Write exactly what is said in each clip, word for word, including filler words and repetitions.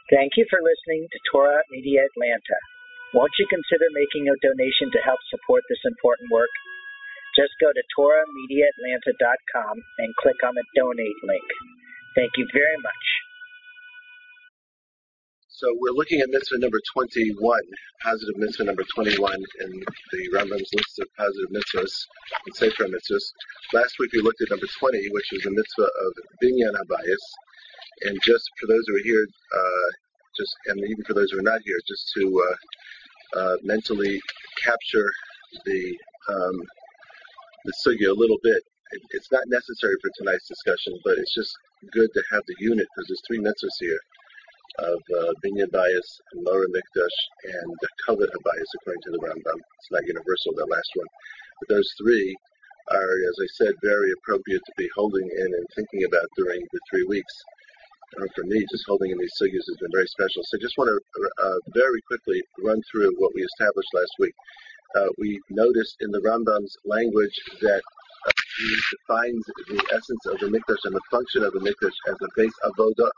Thank you for listening to Torah Media Atlanta. Won't you consider making a donation to help support this important work? Just go to torah media atlanta dot com and click on the donate link. Thank you very much. So we're looking at mitzvah number twenty-one, positive mitzvah number twenty-one in the Rambam's list of positive mitzvahs and sefer mitzvahs. Last week we looked at number twenty, which was the mitzvah of binyan habayis. And just for those who are here, uh, just and even for those who are not here, just to uh, uh, mentally capture the um, the sugya a little bit. It, it's not necessary for tonight's discussion, but it's just good to have the unit because there's three mitzvahs here of uh, binyan habayis and Mora Mikdash and the Kavod habayis according to the Rambam. It's not universal, that last one. But those three are, as I said, very appropriate to be holding in and thinking about during the three weeks. Uh, for me, just holding in these sugyas has been very special. So I just want to uh, very quickly run through what we established last week. Uh, we noticed in the Rambam's language that uh, he defines the essence of the Mikdash and the function of the Mikdash as a base avoda,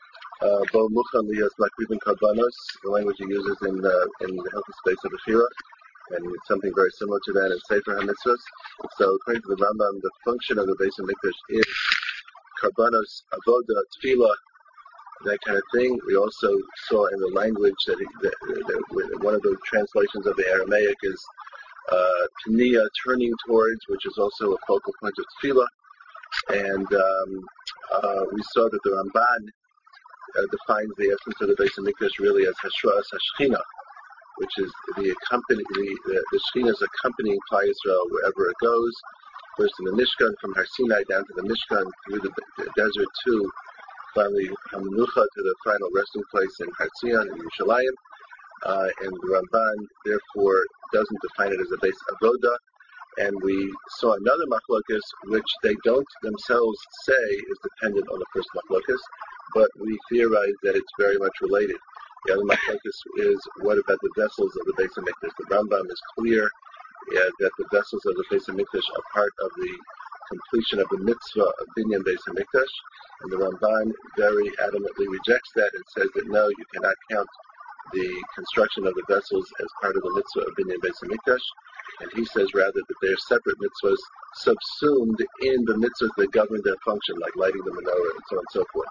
bo muchan liyos makrivin karbanos, the language he uses in the, in the healthy space of Ashira, and it's something very similar to that in Sefer HaMitzvahs. So according to the Rambam, the function of the base of Mikdash is karbanos, avoda, tefillah, that kind of thing. We also saw in the language that, he, that, that one of the translations of the Aramaic is uh, pnia, turning towards, which is also a focal point of tefillah. And um, uh, we saw that the Ramban uh, defines the essence of the Beis HaMikdash really as Hashras HaShechina, which is the accompany the, the, the Shechina's accompanying Klal Yisrael wherever it goes. First in the Mishkan, from Har Sinai down to the Mishkan, through the, the desert to finally Hamenucha, to the final resting place in Har Zion in Yerushalayim. Uh, and the Ramban therefore doesn't define it as a base avoda. And we saw another machlokas, which they don't themselves say is dependent on the first machlokas, but we theorize that it's very much related. The other machlokas is, what about the vessels of the Beis HaMikdash? The Rambam is clear uh, that the vessels of the Beis HaMikdash are part of the completion of the mitzvah of binyan Beis HaMikdash, and the Ramban very adamantly rejects that and says that no, you cannot count the construction of the vessels as part of the mitzvah of binyan Beis HaMikdash, and he says rather that they are separate mitzvahs subsumed in the mitzvahs that govern their function, like lighting the menorah and so on and so forth.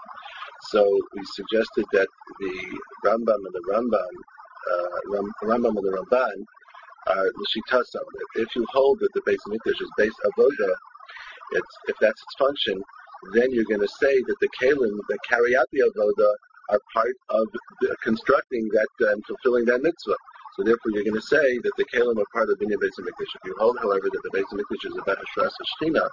So we suggested that the Rambam and the Ramban, uh, Ram, Rambam and the Ramban are l'shitasam. If you hold that the Beis HaMikdash is base avoda, it's, if that's its function, then you're going to say that the kelim that carry out the avoda are part of the constructing that uh, and fulfilling that mitzvah. So therefore, you're going to say that the kelim are part of binyan Beis HaMikdash. If you hold, however, that the Beis HaMikdash is about Hashras HaShechina,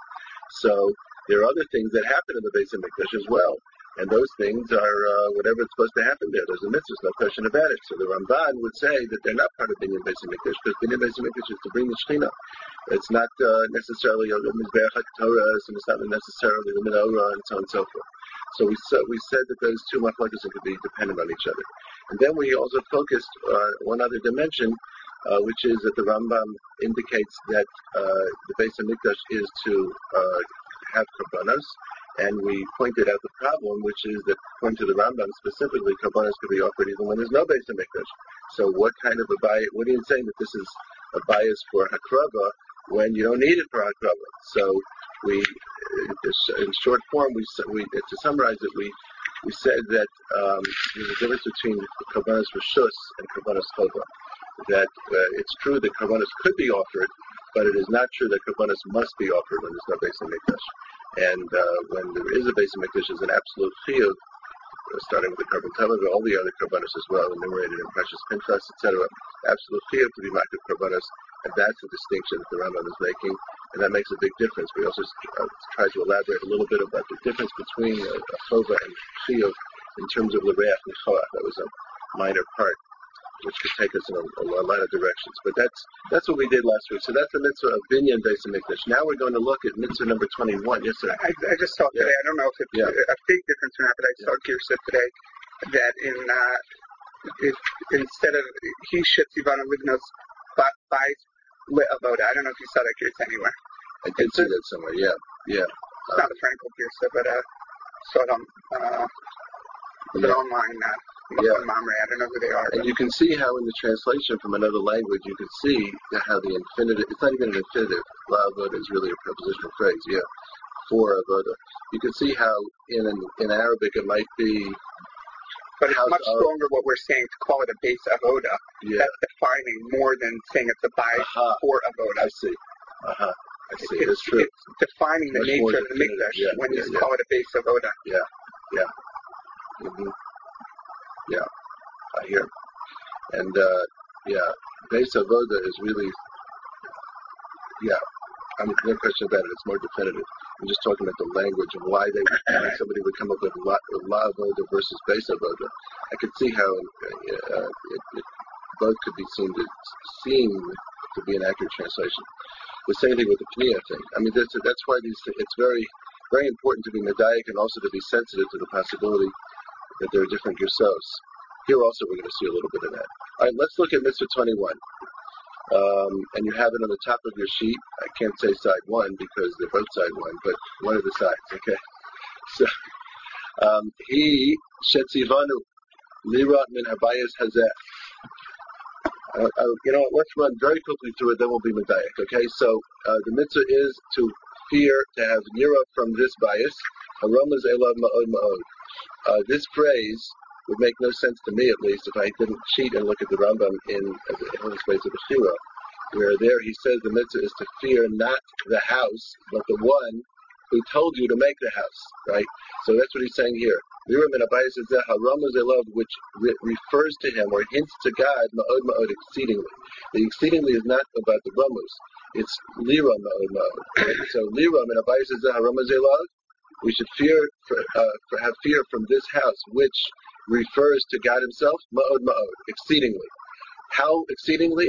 so there are other things that happen in the Beis HaMikdash as well. And those things are uh, whatever it's supposed to happen there. There's a mitzvah, no question about it. So the Ramban would say that they're not part of binyan Beis HaMikdash, because binyan Beis HaMikdash is to bring the Shechina. It's not uh, necessarily a Mizbeach HaKtoras, and it's not necessarily the Menorah, and so on and so forth. So we said, we said that those two machlokes could be dependent on each other. And then we also focused uh, one other dimension, uh, which is that the Rambam indicates that uh, the Beis HaMikdash is to uh, have karbanos. And we pointed out the problem, which is that, according to the Rambam specifically, karbanos could be offered even when there's no Beis HaMikdash. So what kind of a bias, what are you saying that this is a bias for hakrava when you don't need it for hakrava? So we, in short form, we, we to summarize it, we we said that um, there's a difference between karbanos reshus and karbanos chova. That uh, it's true that karbanos could be offered, but it is not true that karbanos must be offered when there's no Beis HaMikdash. And uh, when there is a Beis HaMikdash, there's an absolute chiyuv, uh, starting with the Karban Tava, but all the other karbanos as well, enumerated in Precious Pinchas, et cetera. Absolute chiyuv to be makriv karbanos, and that's the distinction that the Rambam is making, and that makes a big difference. We also uh, try to elaborate a little bit about the difference between uh, a chova and chiyuv in terms of l'reach nechoach. That was a minor part, which could take us in a, a lot of directions. But that's that's what we did last week. So that's the mitzvah of binyan Beis HaMikdash. Now we're going to look at mitzvah number twenty-one. Yes, sir. I, I just saw today, yeah. I don't know if it's yeah. a big difference or not, but I saw yeah. Girsa today that in uh, if instead of he shits Ivana Livnos buys le'avoda. I don't know if you saw that Girsa anywhere. I did see that somewhere, yeah. Yeah. It's uh, not a Frankel Girsa, but uh, saw it on, uh, mm-hmm. online. Uh, Yeah. Mamre. I don't know who they are. And you can see how in the translation from another language, you can see how the infinitive, it's not even an infinitive. La'avoda is really a prepositional phrase, yeah, for avoda. You can see how in in Arabic it might be. But it's much stronger what we're saying to call it a base avoda. Yeah. That's defining more than saying it's a bais uh-huh. for avoda. I see. Uh-huh. I see. It's, That's true. It's defining much the nature of the mikdash yeah, when yeah, you yeah. call it a base avoda. Yeah. Yeah. Mm-hmm. Yeah. I hear. And, uh, yeah, base avoda is really, yeah, I mean, no question about it, it's more definitive. I'm just talking about the language and why they why somebody would come up with la, la avoda versus base avoda. I could see how uh, it, it, both could be seen to seem to be an accurate translation. The same thing with the Pniya thing. I mean, that's, that's why these. It's very, very important to be medayik and also to be sensitive to the possibility that there are different gersos. Here also we're going to see a little bit of that. All right, let's look at Mitzvah twenty-one. Um, and you have it on the top of your sheet. I can't say side one because they're both side one, but one of the sides, okay? So, um, he, shetzivanu, lira min habayis hazeh. Uh, uh, you know, let's run very quickly through it, then we'll be medayik, okay? So, uh, the mitzvah is to fear, to have nira from this bias. Haramaz elav ma'od ma'od. Uh, this phrase would make no sense to me, at least, if I didn't cheat and look at the Rambam in the space of the Shira, where there he says the mitzvah is to fear not the house, but the one who told you to make the house, right? So that's what he's saying here. Liram and Abayis is that Haramaz Elov, which re- refers to him or hints to God, Ma'od Ma'od, exceedingly. The exceedingly is not about the Ramos, it's Liram Ma'od Ma'od. Right? So Liram and Abayis is that Haramaz Elov, we should fear, for, uh, for have fear from this house, which refers to God Himself, ma'od ma'od, exceedingly. How exceedingly?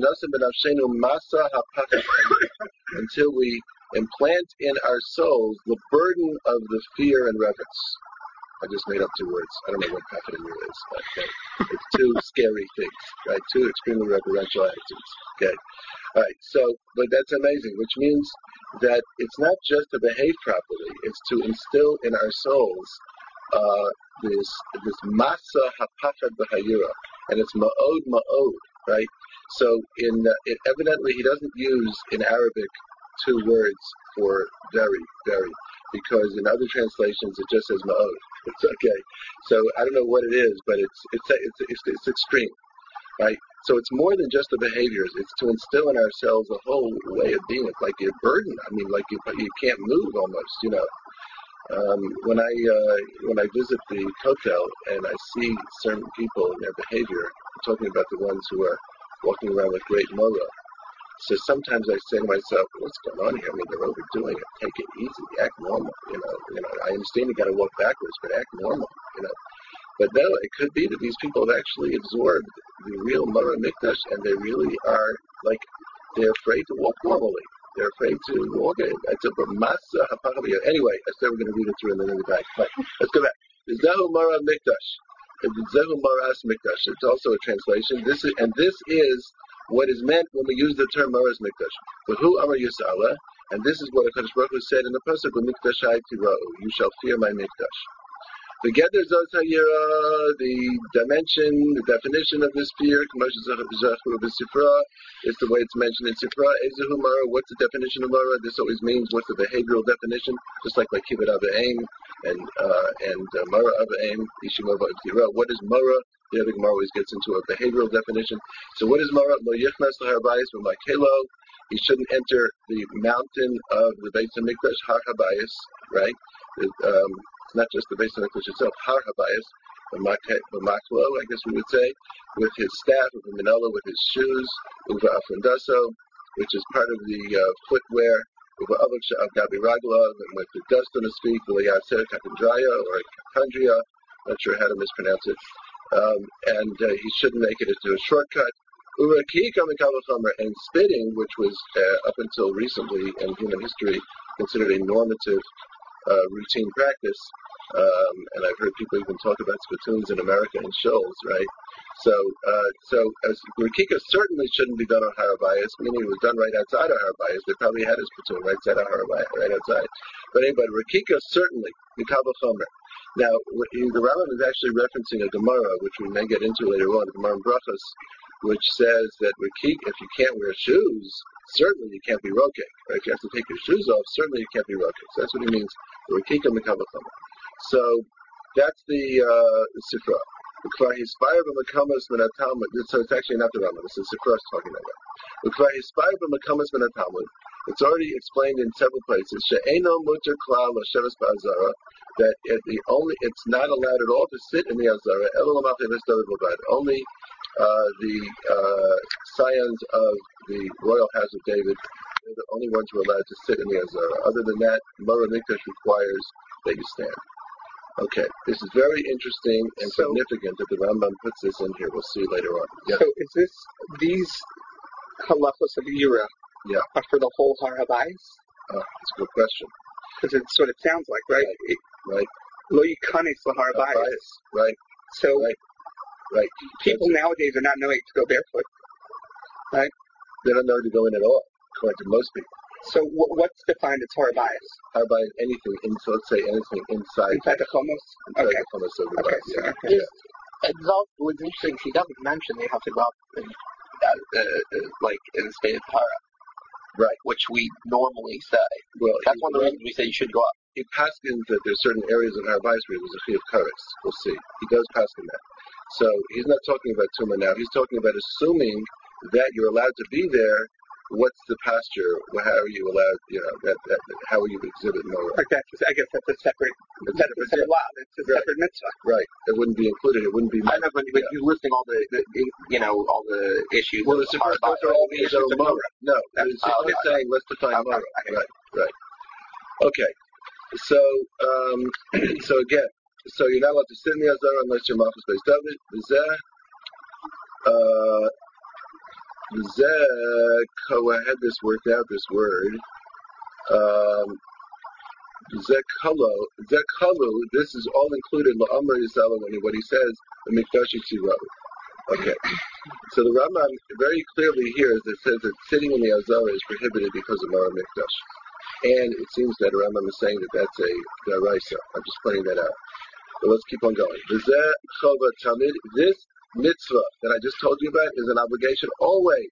Until we implant in our souls the burden of the fear and reverence. I just made up two words. I don't know what pafadimu is. Okay. It's two scary things, right? Two extremely reverential attitudes. Okay. All right. So, but that's amazing, which means that it's not just to behave properly; it's to instill in our souls uh, this this masa hapachad b'hayira, and it's ma'od ma'od, right? So, in uh, it evidently he doesn't use in Arabic two words for very, very, because in other translations it just says ma'od. It's okay. So I don't know what it is, but it's it's it's it's, it's extreme, right? So it's more than just the behaviors. It's to instill in ourselves a whole way of being. It's like you're burdened. I mean, like you you can't move almost. You know, um, when I uh, when I visit the hotel and I see certain people and their behavior, I'm talking about the ones who are walking around with great mora. So sometimes I say to myself, what's going on here? I mean, they're overdoing it. Take it easy. Act normal. You know, you know. I understand you got to walk backwards, but act normal. You know. But no, it could be that these people have actually absorbed the real Mara Mikdash, and they really are like they're afraid to walk normally. They're afraid to walk it. It's a masa hapachaviyah. Anyway, I said we're going to read it through and then in the back. Right. Let's go back. Zehu Mara Mikdash. Zehu Maras Mikdash. It's also a translation. This is and this is what is meant when we use the term Maras Mikdash. V'hu Amar Yisala, and this is what HaKadosh Baruch Hu said in the pasuk, "Mikdashai tira'u," you shall fear my Mikdash. The Geder Zot Hayira, the dimension, the definition of this fear, is the way it's mentioned in Sifra. Ezehu Mara, what's the definition of Mara? This always means what's the behavioral definition, just like by Kibbut Ava'im and uh, and uh, Mara Ava'im, Ishimova Ibtira. What is Mara? The other Gemara always gets into a behavioral definition. So what is Mara? Lo Yichnas L'Harbayis V'Makelo. He shouldn't enter the mountain of the Beit HaMikdash, Har Habayis, right? Um, not just the Beit HaMikdash itself, Har Habayis, the Maklo, I guess we would say, with his staff, with the Manila, with his shoes, Uva Afrandaso, which is part of the uh, footwear, Uva Avak of Gabi Raglov, and with the dust on his feet, Vilayatser Kakandraya, or Kakandria, not sure how to mispronounce it, um, and uh, he shouldn't make it into a shortcut. Urakika Mikavachomer, and spitting, which was uh, up until recently in human history considered a normative uh, routine practice, um, and I've heard people even talk about spittoons in America in shoals, right? So, uh, so as Rakika certainly shouldn't be done on Harabayas, meaning it was done right outside of Harabayas. They probably had a spittoon right outside of Harabayas, right outside. But anyway, Rakika certainly, Mikavachomer. Now, what he- the Rambam is actually referencing a Gemara, which we may get into later on, the Gemara in Brachos, which says that Rakik, if you can't wear shoes, certainly you can't be rokek. Right? If you have to take your shoes off, certainly you can't be rokek. So that's what he means, Rakika Mikavachama. So that's the uh, Sifra. So it's actually not the Rambam, it's the Sifra talking about. It's already explained in several places that it, the only it's not allowed at all to sit in the Azara. Only uh, the uh, scions of the royal house of David are the only ones who are allowed to sit in the Azara. Other than that, Mora Mikdash requires that you stand. Okay, this is very interesting and so, significant that the Rambam puts this in here. We'll see later on. Yeah. So is this, these halachos of Yira yeah. are for the whole Har Habayis? Uh, that's a good question. Because it's what it sounds like, right? Right. It, right. Lo yikanes l'Har Habayis. Right. So right. Right. people that's nowadays it. are not knowing to go barefoot, right? They don't know to go in at all, according to most people. So w- what's defined as Har Habayis? Har Habayis, anything, in, so let's say anything inside. Inside the chomos? Inside okay. the chomos of the okay. yeah. okay. yeah. It's also, what's interesting, she doesn't mention they have to go up in, uh, uh, like in a state of Tahara. Right. Which we normally say. Well, that's one of the reasons we say you should go up. He paskins that there's certain areas of Har Habayis where there's a chi of kares. We'll see. He does paskin that. So he's not talking about Tumah now. He's talking about assuming that you're allowed to be there. What's the pasture? How are you allowed? You know, that, that, how will you exhibit Morah? Like that's, I guess that's a separate. That's, that's a separate law. It's a right. separate mitzvah. Right. It wouldn't be included. It wouldn't be. I know, but, but yeah. you're listing all the, the, you know, all the issues. Well, the Sifra are all the issues of Morah. No, it's uh, okay. saying let's define okay. Morah. Okay. Right. Right. Okay. So, um, so again, so you're not allowed to sit in the Azara unless you're Malchus Beis David. V'zeh, uh, v'zeh, I had this worked out, this word. Um, v'zeh kalo, v'zeh kalo, this is all included, la'amar yisala, when he, what he says, the mikdashi tzirav. Okay. So the Rambam very clearly here is it says that sitting in the Azara is prohibited because of Mara Mikdash. And it seems that the Rambam is saying that that's a daraisa. I'm just pointing that out. But let's keep on going. This mitzvah that I just told you about is an obligation always.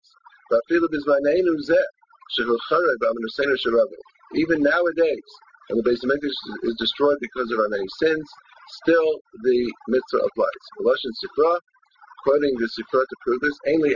Even nowadays, when the Beis Hamikdash is destroyed because of our many sins, still the mitzvah applies. Quoting the Sifra to prove this, I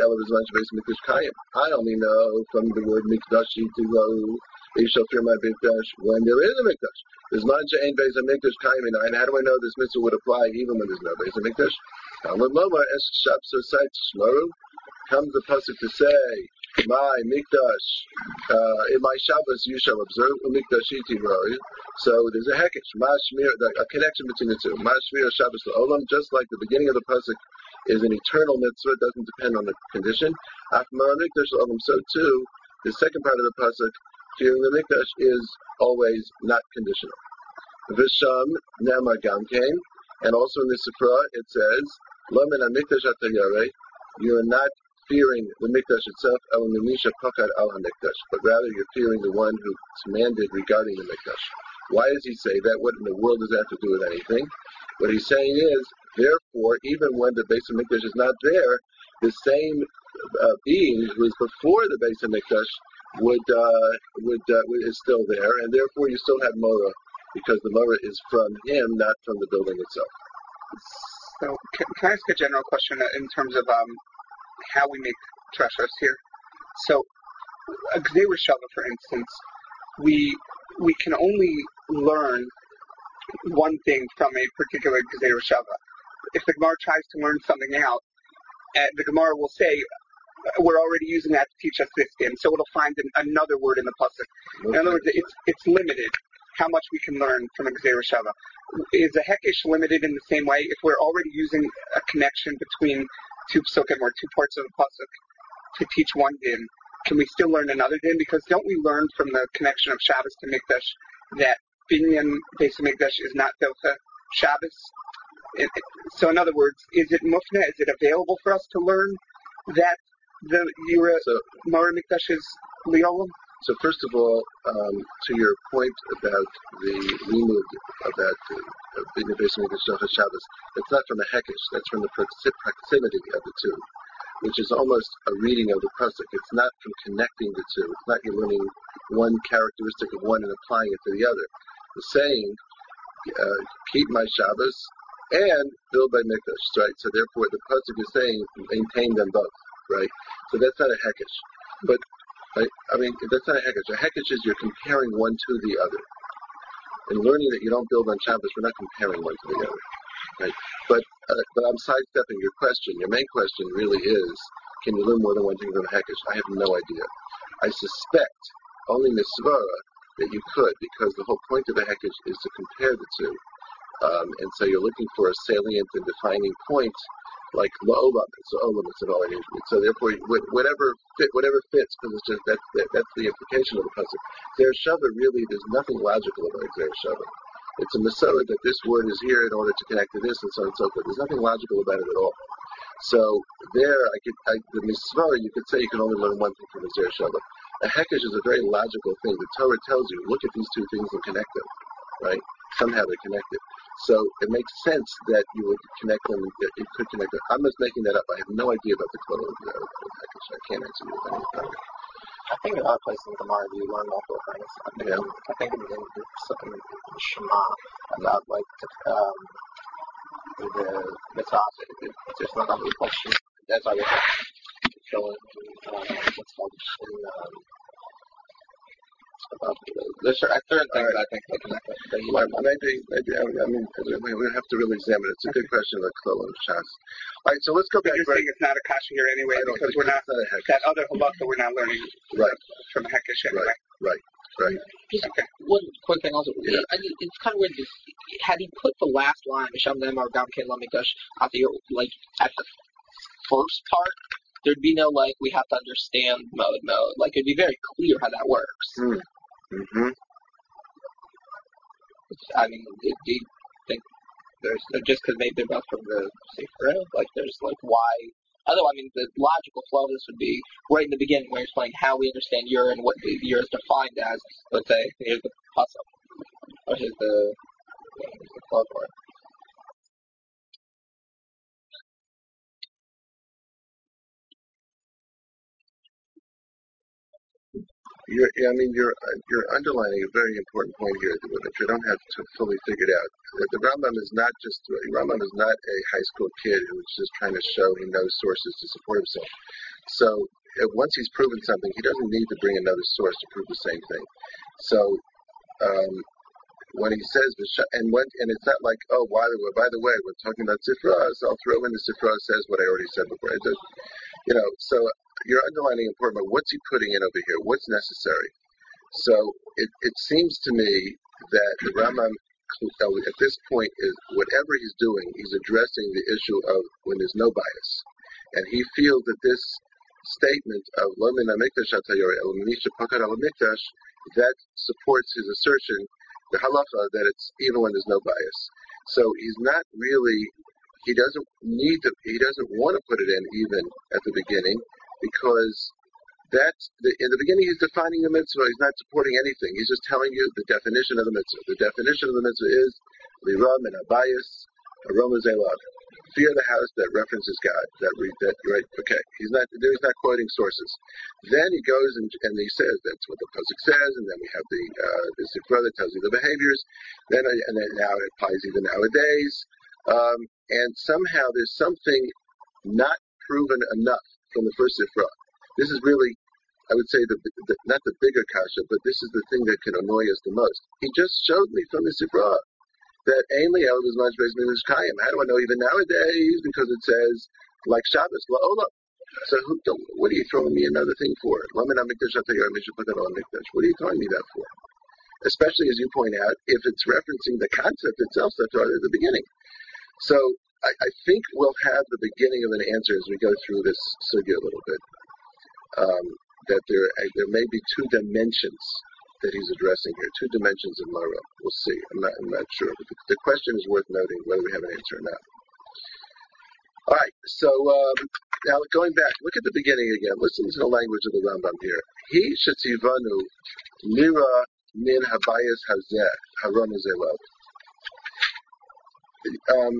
only know from the word mikdashi to go, you shall fear my mikdash when there is a mikdash. There's not ain't Beis Hamikdash kaim, and how do I know this mitzvah would apply even when there's no Beis Hamikdash? Talmud Lomar es shapso site shmaru. Comes the pasuk to say, my mikdash, uh, in my Shabbos you shall observe umikdashiti roi. So there's a hekesh, mashmir, a connection between the two. Mashmir Shabbos la'olam, just like the beginning of the pasuk is an eternal mitzvah, it doesn't depend on the condition. After mikdash la'olam, so too, the second part of the pasuk, fearing the mikdash, is always not conditional. Visham Namar Gamkein, and also in the Sifra it says, Lo min ha-mikdash atayare, you are not fearing the mikdash itself, el mimisha pakad al ha-mikdash, but rather you're fearing the one who commanded regarding the mikdash. Why does he say that? What in the world does that have to do with anything? What he's saying is, therefore, even when the Beis Hamikdash is not there, the same uh, being who is before the Beis Hamikdash would uh, would uh, is still there, and therefore you still have Morah, because the Morah is from him, not from the building itself. So, can, can I ask a general question in terms of um, how we make treshers here? So, a Gzeira Shava, for instance, we we can only learn one thing from a particular Gzeira Shava. If the Gemara tries to learn something out, uh, the Gemara will say, we're already using that to teach us this din, so it'll find an, another word in the pasuk. Okay. In other words, it's it's limited how much we can learn from a Gzeira Shava. Is a hekesh limited in the same way? If we're already using a connection between two psukim or two parts of the pasuk to teach one din, can we still learn another din? Because don't we learn from the connection of Shabbos to Mikdash that Binyan Beis Hamikdash is not Docha Shabbos? It, it, so in other words, is it mufna? Is it available for us to learn that the Yira so, Mara Mikdash is Liolam? So first of all, um, to your point about the limud, about being a basic Shabbos, that's not from a hekesh, that's from the proximity of the two, which is almost a reading of the pasuk. It's not from connecting the two. It's not you're learning one characteristic of one and applying it to the other. The saying, uh, keep my Shabbos and build my mikdash, right? So therefore, the pasuk is saying maintain them both, right? So that's not a hekesh, but I, I mean that's not a hekesh. A hekesh is you're comparing one to the other. In learning that you don't build on Shabbos, we're not comparing one to the other, right? But uh, but I'm sidestepping your question. Your main question really is, can you learn more than one thing from a hekesh? I have no idea. I suspect only misvara that you could, because the whole point of a hekesh is to compare the two. Um, and so you're looking for a salient and defining point, like la'olam. So olam is an all. So therefore, whatever fit, whatever fits, because it's just that's that, that's the implication of the pasuk. Zer shava really, there's nothing logical about zer shava. It's a masorah that this word is here in order to connect to this, and so on and so forth. There's nothing logical about it at all. So there, I could I, the misvara, you could say you can only learn one thing from the zer shava. A hekesh is a very logical thing. The Torah tells you, look at these two things and connect them, right? Somehow they're connected. So it makes sense that you would connect them, that you could connect them. I'm just making that up. I have no idea about the clone of the hekesh. I can't answer you with anything. I think in other places in the Gemara you learn multiple things. I think, yeah. I think in, in, in, in Shema about like um, the mitzvah, there's not another question. That's why we have to fill in uh, what's called in um, about the, there's certain things right. I think they connect with. Well, maybe, maybe, I mean, we would have to really examine it. It's a good question, like Chol and Shas. All right, so let's go back. You're saying it's not a kasha here anyway, because we're not, not that other halakha we're not learning right. from a hekesh anyway. Right, right, right. Just okay. One quick thing also. Yeah. I mean, it's kind of weird. Just, had he put the last line, Misham Nemar Gam Ken Lamikash, at the like at the first part, there'd be no like we have to understand mode mode. Like it'd be very clear how that works. Mm. Mm-hmm. I mean, do you think there's just because maybe they're both from the Sefer, like there's like why? Otherwise, I mean, the logical flow of this would be right in the beginning where you're explaining how we understand Ur and what Ur is defined as. Let's say here's the pasuk, or here's the here's the flow for it. You're, I mean, you're you're underlining a very important point here, which you don't have to fully figured out. The Rambam is not just Rambam is not a high school kid who's just trying to show he knows sources to support himself. So once he's proven something, he doesn't need to bring another source to prove the same thing. So um, when he says and when and it's not like oh by the way by the way we're talking about Sifra, so I'll throw in the Sifra says what I already said before. It does, you know, so. You're underlining important, but what's he putting in over here? What's necessary? So it, it seems to me that the Rambam, at this point, is whatever he's doing, he's addressing the issue of when there's no bias. And he feels that this statement of Lo min hamikdash hatayore el manisha pakad al hamikdash, that supports his assertion, the halacha, that it's even when there's no bias. So he's not really, he doesn't need to, he doesn't want to put it in even at the beginning, because that's the, in the beginning he's defining the mitzvah. He's not supporting anything. He's just telling you the definition of the mitzvah. The definition of the mitzvah is liram and abayis, aroma zelav. Fear the house that references God. That read that right. Okay. He's not. He's not quoting sources. Then he goes and, and he says that's what the pasuk says, and then we have the uh, the sifra that tells you the behaviors. Then and then now it applies even nowadays. Um, and somehow there's something not proven enough from the first Sifra. This is really, I would say, the, the not the bigger kasha, but this is the thing that can annoy us the most. He just showed me from the Sifra that Ainli El is much based on Kayim. How do I know even nowadays? Because it says, like Shabbos, La'olam. So who, what are you throwing me another thing for? What are you throwing me that for? Especially, as you point out, if it's referencing the concept itself, that's right at the beginning. So I, I think we'll have the beginning of an answer as we go through this sugya a little bit. Um, that there there may be two dimensions that he's addressing here, two dimensions in Mara. We'll see. I'm not I'm not sure, but the, the question is worth noting whether we have an answer or not. All right. So um, Now, going back, look at the beginning again. Listen to the language of the Rambam here. He shetzivanu lira min habayis hazeh haron zelov. Um,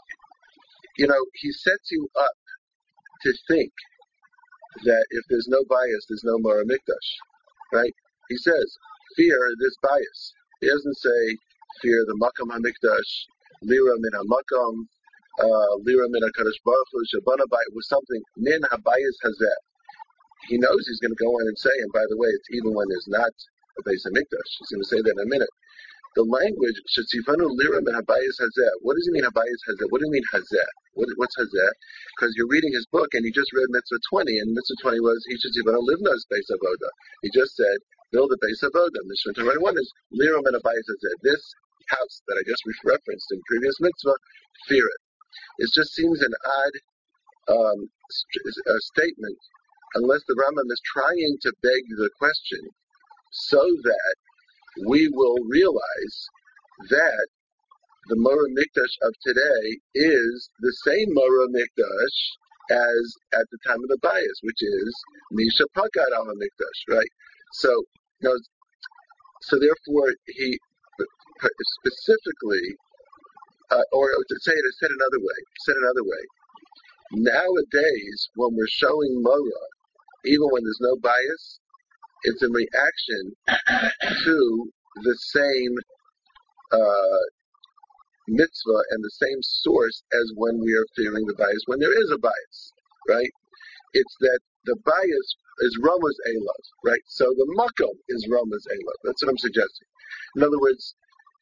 you know, he sets you up to think that if there's no bias, there's no Mara Mikdash, right? He says, fear this bias. He doesn't say, fear the Makam HaMikdash, Lira min HaMakam, uh, Lira min HaKadosh Baruch Hu, Shabana Bayis, with something, min HaBayis Hazeh. He knows he's going to go in and say, and by the way, it's even when there's not a Beis HaMikdash. He's going to say that in a minute. The language, Shetzivanu Lira min HaBayis Hazeh. What does he mean HaBayis Hazeh? What do you mean Hazeh? What, what's Hazeh? Because you're reading his book and he just read Mitzvah twenty, and Mitzvah twenty was He Shetzivanu Livna's Beis Avoda. He just said, build a Beis Avoda. Mitzvah twenty-one is Lira min HaBayis Hazeh. This house that I just referenced in previous Mitzvah, fear it. It just seems an odd um, st- uh, statement unless the Rambam is trying to beg the question so that we will realize that the Morah Mikdash of today is the same Morah Mikdash as at the time of the bias, which is Misha Pakad al Mikdash, right? So, you know, so therefore he specifically, uh, or to say it, said another way, said another way. Nowadays, when we're showing Morah, even when there's no bias, it's in reaction to the same uh, mitzvah and the same source as when we are fearing the bias, when there is a bias, right? It's that the bias is Rama's Elov, right? So the makom is Rama's Elov. That's what I'm suggesting. In other words,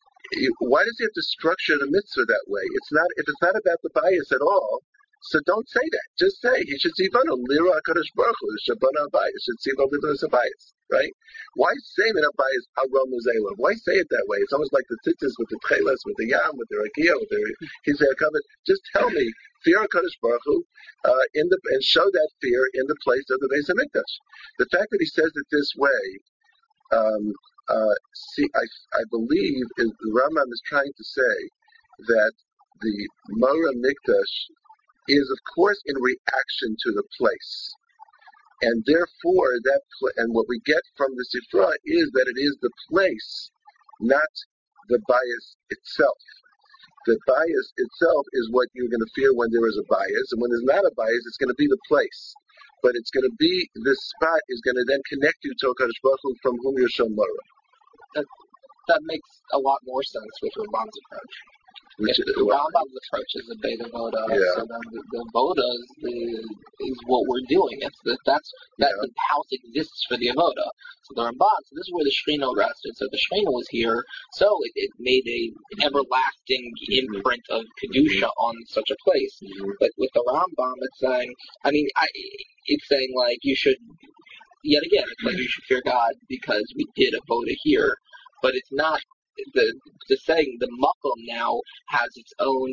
why does he have to structure the mitzvah that way? It's not, if it's not about the bias at all, so don't say that. Just say, he should see Vanu, Lira HaKadosh Baruch Hu, Shabana Abayis, should see Vanu as a bias, right? Why say that a bias, Aram Zelov? Why say it that way? It's almost like the tzitzis with the tchelas, with the yam, with the rakia, with the hizeh covet. Just tell me, fear HaKadosh Baruch Hu, uh, in the, and show that fear in the place of the Beis HaMikdash. The fact that he says it this way, um, uh, see, I, I believe is, the Rambam is trying to say that the Morah Mikdash is, of course, in reaction to the place. And therefore, that pl- and what we get from the Sifra is that it is the place, not the bias itself. The bias itself is what you're going to fear when there is a bias, and when there's not a bias, it's going to be the place. But it's going to be, this spot is going to then connect you to HaKadosh Baruch Hu from whom you're Shom Morah. That, that makes a lot more sense with Ramban's approach. Which if the Rambam's approach is the Beta Voda, yeah. so then the, the Voda is, the, is what we're doing. It's the, that's that yeah. the house exists for the Avoda. So the Ramban, so this is where the Shrino rested. So the Shrino was here, so it, it made a everlasting imprint of Kedusha on such a place. Mm-hmm. But with the Rambam, it's saying, I mean, I, it's saying like you should, yet again, it's like you should fear God because we did a Voda here, but it's not. The the saying the makom now has its own,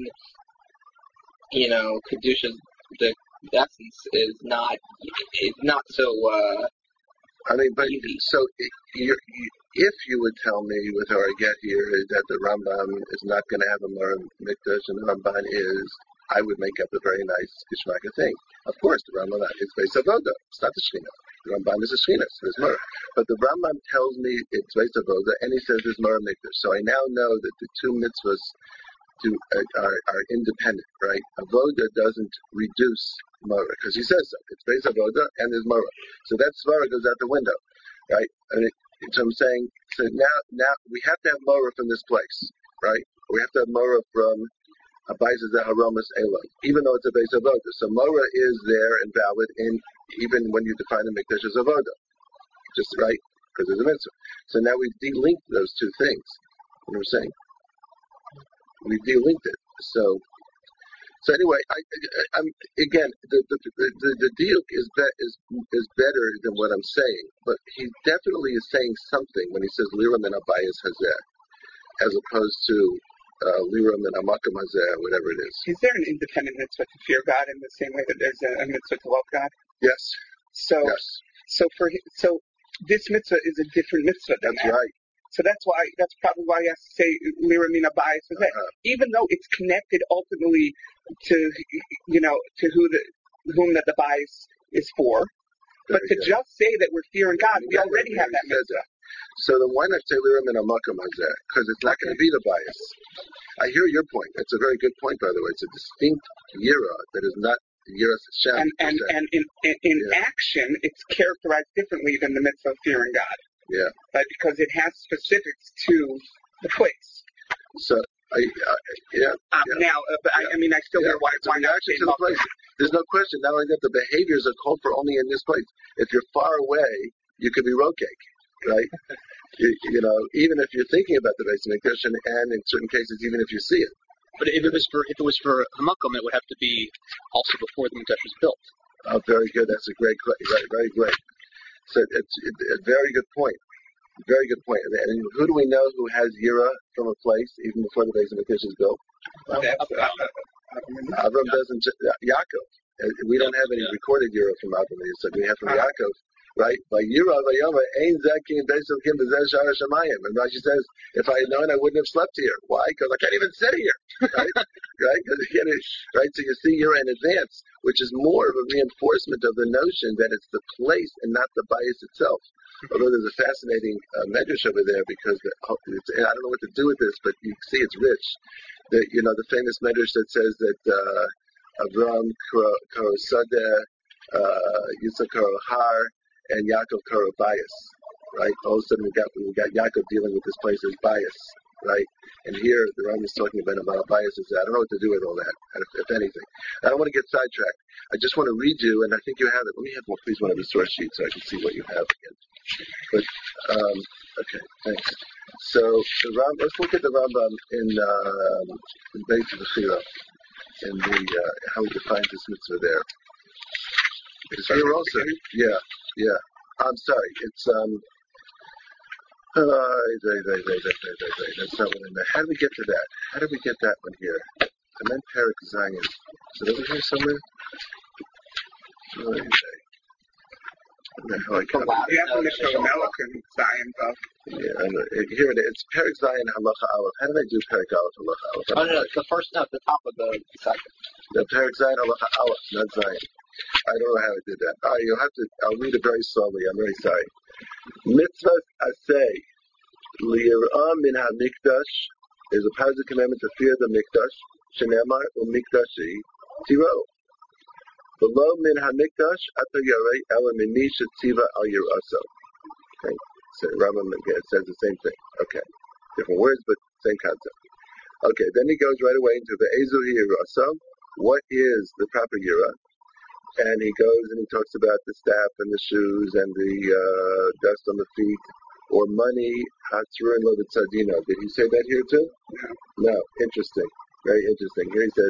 you know, kedusha. The essence is not it's not so. Uh, I mean, but easy. so you, if you would tell me with our get here that the Rambam is not going to have a Morah Mikdash and the Ramban is, I would make up a very nice Gishmaka thing. Of course, the Rambam is Beis Avoda. It's not the Shechina. The Ramban is a Shechina, so there's Morah. But the Rambam tells me it's Beis Avoda, and he says there's Morah Mikdash. So I now know that the two mitzvahs do, uh, are, are independent, right? Avoda doesn't reduce Morah, because he says so. It's Beis Avoda, and there's Morah. So that Svara goes out the window, right? I mean, so I'm saying, so now, now we have to have Morah from this place, right? We have to have Morah from Abayis Haromas Elon, even though it's a Beis Avoda. So Morah is there and valid in even when you define the Mikdash as Avoda, just right because there's a mitzvah. So now we've delinked those two things. You know what I'm saying? We've delinked it. So, so anyway, I, I, I'm again the the the, the deal is that is is better than what I'm saying, but he definitely is saying something when he says Liram and Abayis Hazeh, as opposed to Uh, Liram and Amakam Hazeh, whatever it is. Is there an independent mitzvah to fear God in the same way that there's a, a mitzvah to love God? Yes. So, yes. so for so this mitzvah is a different mitzvah than That's that. right. So that's why that's probably why he has to say Liram and Abayis Hazeh, uh-huh. even though it's connected ultimately to you know to who the whom that the bias is for. But to just say that we're fearing God, we already have that mitzvah. So then why not say lirim in a makom hazeh? Because it's not going to be the bias. I hear your point. It's a very good point, by the way. It's a distinct yira that is not yiras Hashem. And and, and in in, in yeah. action, it's characterized differently than the mitzvah of fearing God. Yeah. Right? Because it has specifics to the place. So I, I yeah, uh, yeah. Now, uh, but yeah. I, I mean, I still yeah. hear why it's why not to the place. There's no question. Not only that, the behaviors are called for only in this place. If you're far away, you could be rokek, right? you, you know, even if you're thinking about the Beis Hamikdash, and, and in certain cases, even if you see it. But if it was for if it was for Hamakom, it would have to be also before the Mikdash was built. Oh, very good. That's a great, right, very great. So it's a very good point. Very good point. And who do we know who has yira from a place even before the Beis Hamikdash is built? Uh, Avram doesn't. Uh, Yaakov. We don't have any recorded yira from Avram. So we have from uh-huh. Yaakov, right? By yira, by yoma, ein zakin beisel kim b'zeh shara shamayim. And Rashi says, if I had known, I wouldn't have slept here. Why? Because I can't even sit here, right? right? Because right. So you see yira in advance, which is more of a reinforcement of the notion that it's the place and not the bias itself. Although there's a fascinating uh, medrash over there because the, it's, I don't know what to do with this, but you see it's rich. The, you know, the famous medrash that says that uh, Avram karo sadeh, uh, Yitzchak karo har, and Yaakov karo bias, right? All of a sudden we got we got Yaakov dealing with this place as bias, right? And here the Ram is talking about about biases. I don't know what to do with all that, if, if anything. I don't want to get sidetracked. I just want to read you, and I think you have it. Let me have one, please, one of the source sheets so I can see what you have again. But um, okay, thanks. So the Ram, let's look at the Rambam in um, in Beit Bechira, in the uh, how he defines this mitzvah there. It's here also, yeah, yeah. I'm sorry, it's um. Uh, they, they, they, they, they, they, they. That's not one in there. How did we get to that? How did we get that one here? I meant Perik Zion. Is it over here somewhere? Oh, okay. The hell I come you have to look at Melech and Zion, though. Yeah, I know. It, here it is. It's Perik Zion Halacha Aleph. How did I do Perik Aleph Halacha Aleph? Oh, no, no, the first, no, the top of the second. The Perik Zion Halacha Aleph, not Zion. I don't know how I did that. All right, you'll have to, I'll read it very slowly. I'm very sorry. Mitzvah Aseh Li'irah Min HaMikdash is a positive commandment to fear the Mikdash. Shenemar u'Mikdashi Tiro. Below Min HaMikdash Ata Yarei Ela Mimi Shetziva Al Yiraso. Okay, so Rambam again says the same thing. Okay, different words but same concept. Okay, then he goes right away into the Ezu Yiraso. What is the proper Yira? And he goes and he talks about the staff and the shoes and the uh, dust on the feet, or money, hatzur and lovitzadino. Did he say that here too? No. No. Interesting. Very interesting. Here he says,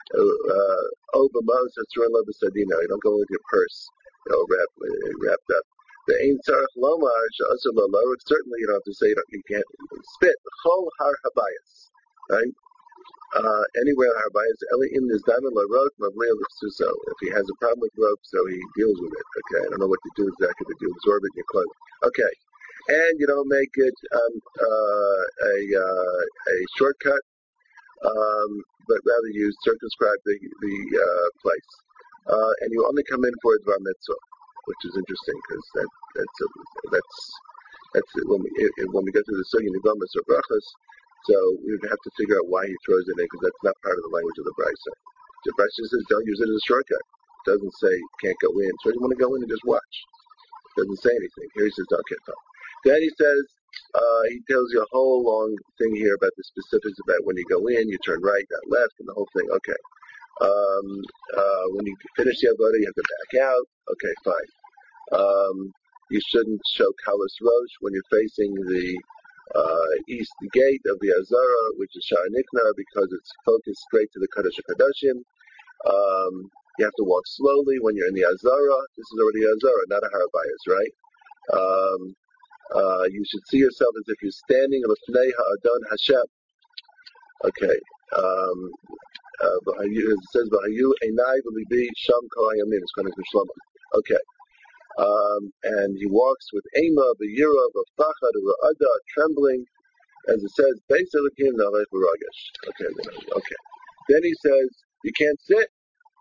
oh, b'mos hatzur and lovitzadino. You don't go with your purse, you know, wrapped, wrapped up. The ein tzarech lomar she'asur lomar. Certainly you don't have to say you, don't, you can't spit. Chol har habayis. Right? Uh, anywhere Harbayas Eli in this diamond la rope mavleil l'suso. If he has a problem with rope, so he deals with it. Okay, I don't know what to do exactly, but you absorb it in your clothing. Okay, and you don't make it um, uh, a uh, a shortcut, um, but rather you circumscribe the the uh, place, uh, and you only come in for a dvar mitzvah, which is interesting because that that's a, that's that's when we it, when we go through the sugya nigamas or brachas. So we would have to figure out why he throws it in, because that's not part of the language of the Brisa. The Brisa says don't use it as a shortcut. It doesn't say can't go in. So you want to go in and just watch. It doesn't say anything. Here he says okay, fine. Then he says uh, he tells you a whole long thing here about the specifics about when you go in, you turn right, not left, and the whole thing. Okay. Um, uh, when you finish the avodah, you have to back out. Okay, fine. Um, you shouldn't show kalas rosh when you're facing the Uh, east gate of the Azara, which is Sha'ar Nikna, because it's focused straight to the Kadosh HaKadoshim. Um, you have to walk slowly when you're in the Azara. This is already Azara, not a Harabayas, right? Um, uh, you should see yourself as if you're standing in Lefnei Ha'adon Hashem. Okay. Um, uh, it says, V'hayu einai v'libi sham kol hayamin. It's kind of Shlomo. Okay. Um, and he walks with Ema, B'yira, B'fachad, Ra'ada, trembling, as it says, Beis Elokim Nalech B'Ragesh. Okay, okay. Then he says, you can't sit.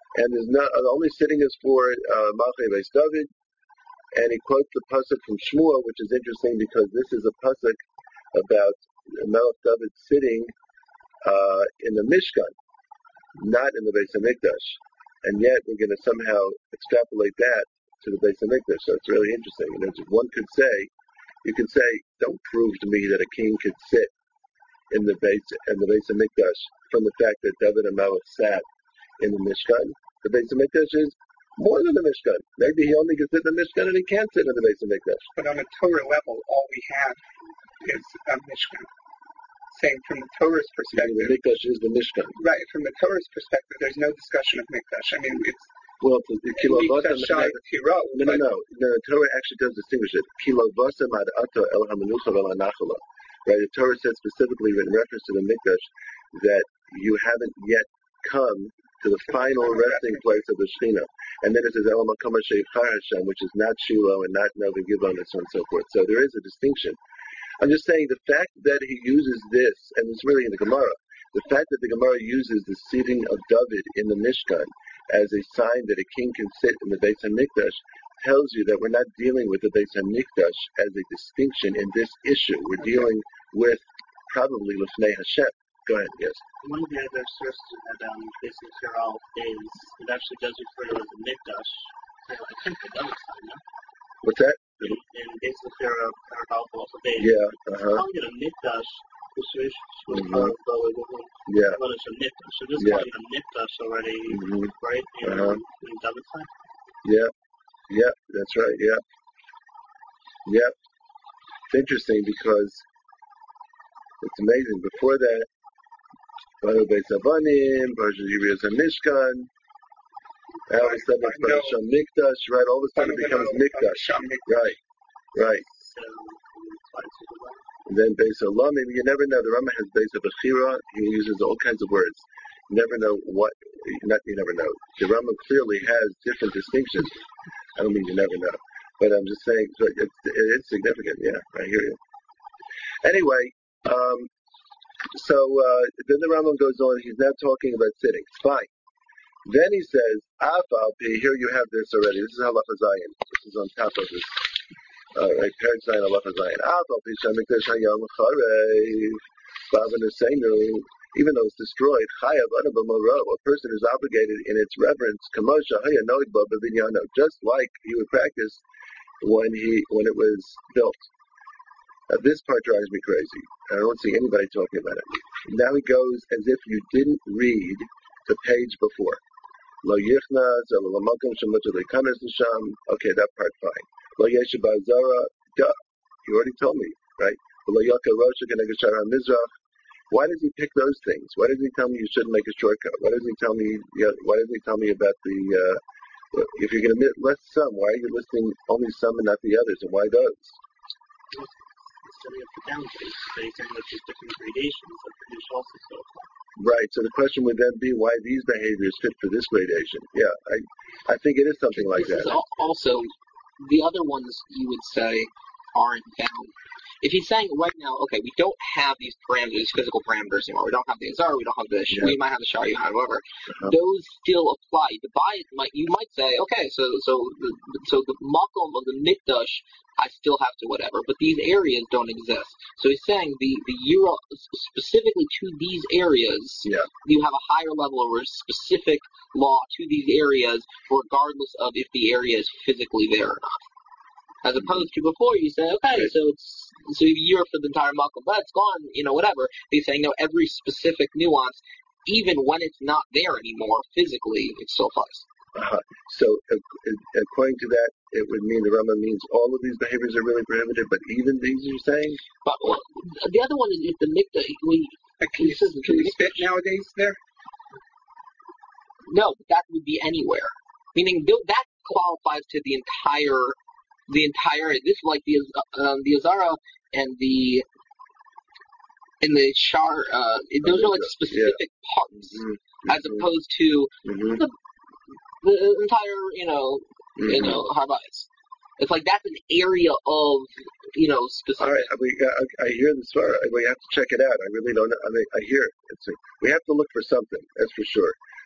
and there's no, the only sitting is for uh, Malchei Beis David, and he quotes the pasuk from Shmuel, which is interesting because this is a pasuk about Melech David sitting uh, in the Mishkan, not in the Beis Hamikdash, and yet we're going to somehow extrapolate that to the Beis Hamikdash. So it's really interesting. And one could say, you could say, don't prove to me that a king could sit in the Beis in the Beis Hamikdash from the fact that David and Melech sat in the Mishkan. The Beis Hamikdash is more than the Mishkan. Maybe he only can sit in the Mishkan and he can't sit in the Beis Hamikdash. But on a Torah level, all we have is a Mishkan. Saying from the Torah's perspective, the Mikdash is the Mishkan. Right, from the Torah's perspective, there's no discussion of Mikdash. I mean, it's well, the, the Mikdash Shai Tiro. No, no, no. The Torah actually does distinguish it. Kilovasam ad ato el hamenucha vel hanachala. Right, the Torah says specifically in reference to the Mikdash that you haven't yet come to the final resting place of the Shekhinah. And then it says El Makom Sheivchar Hashem, which is not Shiloh and not Nova Givon and so on and so forth. So there is a distinction. I'm just saying the fact that he uses this, and it's really in the Gemara, the fact that the Gemara uses the seating of David in the Mishkan as a sign that a king can sit in the Beis HaMikdash tells you that we're not dealing with the Beis HaMikdash as a distinction in this issue. We're dealing with probably Lifnei Hashem. Go ahead, yes. One of the other sources that um, basically for all days, it actually does refer to as a Mikdash. I think the David's time, no? What's that? In, in basically for our also days. Yeah, uh-huh. Calling it a Mikdash, which was Mm-hmm. called the Yeah. Well, it's a Mikdash. So this Yeah. calling it a Mikdash already, Mm-hmm. right? In, Uh-huh. in David's time. Yeah, yeah, that's right, yeah. Yeah. It's interesting because it's amazing. Before that, Banu Beis Avanim, Parashat Yiriyas HaMishkan, all of a sudden it's Parashat Mikdash, right? All of a sudden it becomes Mikdash. Right, right. So, And then Beis Olamim, you never know. The Rambam has Beis Bechira, he uses all kinds of words. You never know what, not you never know. The Rambam clearly has different distinctions. I don't mean you never know. But I'm just saying, so it's, it's significant, yeah, I hear you. Anyway, um, so uh, then the Rambam goes on, he's now talking about sitting. Fine. Then he says, Afal Pi, here you have this already. This is Halacha Zayin. This is on top of this. All right, Parent Zayin Halacha Zayin. Afal Pi Shamikdash Hayam Charev Bavanusenu. Even though it's destroyed, Chayav Adab Moro, a person is obligated in its reverence, Kamosha Haya Noigba Bavinyano, just like he would practice when he when it was built. Uh, this part drives me crazy. I don't see anybody talking about it. Now he goes as if you didn't read the page before. Lo yichnas, lo lamakom shemutar leikanes l'sham. Okay, that part fine. Lo yeshiv ba'azara. Duh. You already told me, right? Lo yaka rosha keneged shara mizrach. Why does he pick those things? Why does he tell me you shouldn't make a shortcut? Why does he tell me? You know, why does he tell me about the? Uh, if you're going to list some, why are you listing only some and not the others? And why those? Setting up the boundaries, so you're saying that there's different gradations of produce also so far. Right. So the question would then be why these behaviors fit for this gradation. Yeah, I, I think it is something like this that. Is also, the other ones you would say aren't bound. If he's saying right now, okay, we don't have these parameters, these physical parameters anymore. We don't have the Azar, we don't have the, yeah. we might have the Shari, however, uh-huh. those still apply. The bias might, you might say, okay, so so the so the makom of the mikdash, I still have to whatever, but these areas don't exist. So he's saying the the Euro specifically to these areas, yeah. you have a higher level of specific law to these areas, regardless of if the area is physically there or not. As opposed to before, you say, okay, so it's so a year for the entire makom, but it's gone, you know, whatever. He's saying, no, every specific nuance, even when it's not there anymore physically, it still applies. Uh-huh. So, uh, according to that, it would mean the Rama means all of these behaviors are really prohibited, but even these you're saying? But well, the other one is if the mikdash. Can you, can you spit nowadays there? No, but that would be anywhere. Meaning that qualifies to the entire. The entire this is like the um, the Azara and the and the Shar. Uh, those are like specific yeah. parts, mm-hmm. as opposed to mm-hmm. the, the entire you know mm-hmm. you know Harbites. It's like that's an area of you know specific. All right, we, uh, I hear this far. We have to check it out. I really don't. I, mean, I hear it. It's a, we have to look for something. That's for sure.